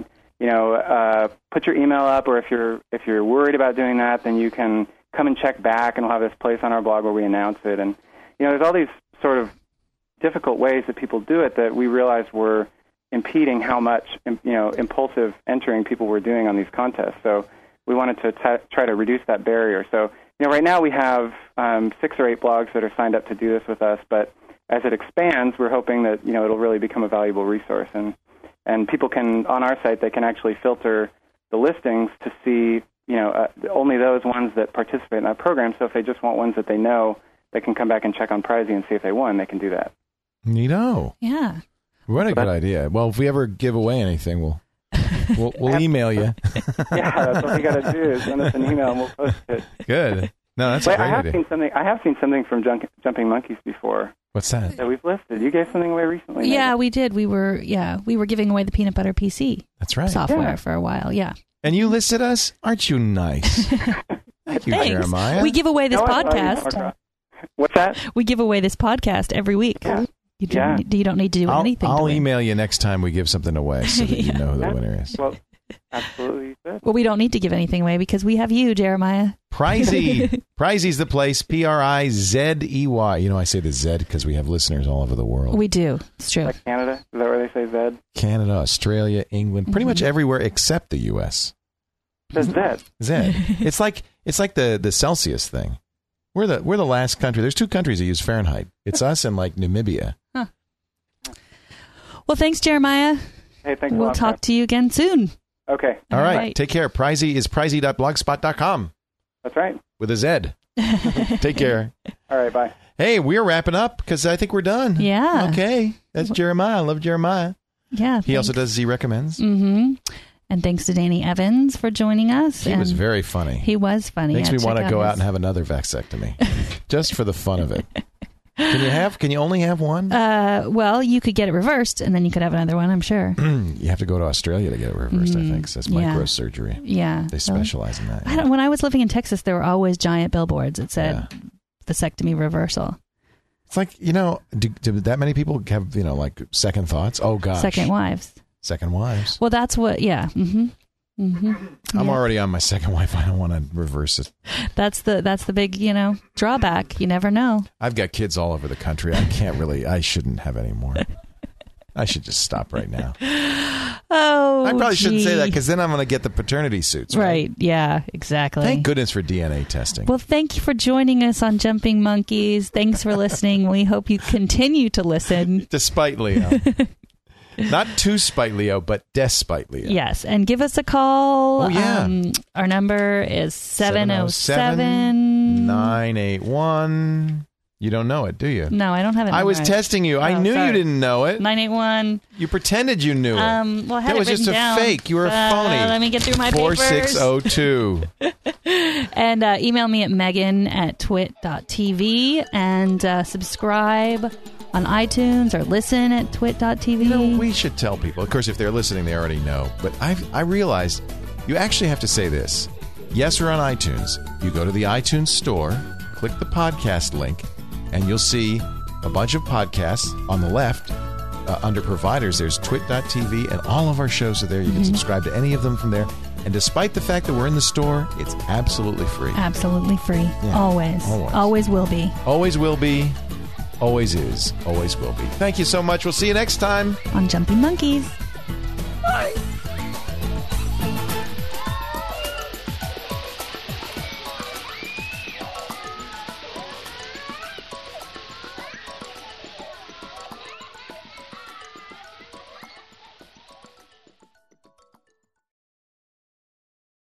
put your email up, or if you're worried about doing that, then you can come and check back, and we'll have this place on our blog where we announce it. And there's all these sort of difficult ways that people do it that we realized were impeding how much impulsive entering people were doing on these contests. So we wanted to try to reduce that barrier. So right now we have 6 or 8 blogs that are signed up to do this with us, but as it expands, we're hoping that it'll really become a valuable resource, and people can, on our site, they can actually filter the listings to see only those ones that participate in that program. So if they just want ones that they know, they can come back and check on Prizey and see if they won. They can do that. Neato. Yeah. What a good idea. Well, if we ever give away anything, we'll email you. Yeah, that's what we got to do is send us an email and we'll post it. Good. No, that's a great idea. I have seen something from Jumping Monkeys before. What's that? That we've listed. You gave something away recently. Yeah, we did. We were giving away the Peanut Butter PC. That's right. Software for a while. Yeah. And you listed us? Aren't you nice? Thank you, Thanks. Jeremiah. We give away this podcast. What's that? We give away this podcast every week. Yeah. You don't need to do anything. I'll email you next time we give something away so that you know who the winner is. Well, absolutely. Well, we don't need to give anything away because we have you, Jeremiah. Prizey. Prizey's the place. Prizey. I say the Z because we have listeners all over the world. We do. It's true. Like Canada? Is that where they say Zed? Canada, Australia, England, pretty much everywhere except the U.S. Says Zed. Zed. It's like the Celsius thing. We're the last country. There's 2 countries that use Fahrenheit. It's us and like Namibia. Huh. Well, thanks, Jeremiah. Hey, thanks. We'll talk to you again soon. Okay. All right. Take care. Prizey is prizey.blogspot.com. That's right. With a Z. Take care. All right. Bye. Hey, we're wrapping up because I think we're done. Yeah. Okay. That's Jeremiah. I love Jeremiah. Yeah. He also does Z Recommends. Mm-hmm. And thanks to Danny Evans for joining us. He was very funny. He was funny. Makes me want to go out and have another vasectomy. Just for the fun of it. Can you only have one? Well, you could get it reversed, and then you could have another one, I'm sure. You have to go to Australia to get it reversed, I think. So that's microsurgery. Yeah. They specialize in that. Yeah. When I was living in Texas, there were always giant billboards that said vasectomy reversal. It's like, do that many people have, like second thoughts? Oh, gosh. Second wives. Well, that's what, yeah. Mm-hmm. Mm-hmm. I'm already on my second wife. I don't want to reverse it. That's the big, drawback. You never know. I've got kids all over the country. I shouldn't have any more. I should just stop right now. Oh, I probably shouldn't say that because then I'm going to get the paternity suits. Right. Yeah, exactly. Thank goodness for DNA testing. Well, thank you for joining us on Jumping Monkeys. Thanks for listening. We hope you continue to listen. Despite Leo. Not to spite Leo, but despite Leo. Yes, and give us a call. Oh, yeah. Our number is 707-981-. You don't know it, do you? No, I don't have it. I was memorized. testing you. I Oh, knew sorry. you didn't know it. 981. You pretended you knew it. Well, I had that it was just a written down. fake. You were a phony. Let me get through my papers. 4602. And email me at megan@twit.tv and subscribe on iTunes or listen at twit.tv. You know, we should tell people. Of course, if they're listening, they already know. But I realized you actually have to say this. Yes, we're on iTunes. You go to the iTunes store, click the podcast link, and you'll see a bunch of podcasts on the left. Under providers, there's twit.tv, and all of our shows are there. You can subscribe to any of them from there. And despite the fact that we're in the store, it's absolutely free. Absolutely free. Yeah, Always. Always will be. Always will be. Always is. Always will be. Thank you so much. We'll see you next time On Jumping Monkeys. Bye.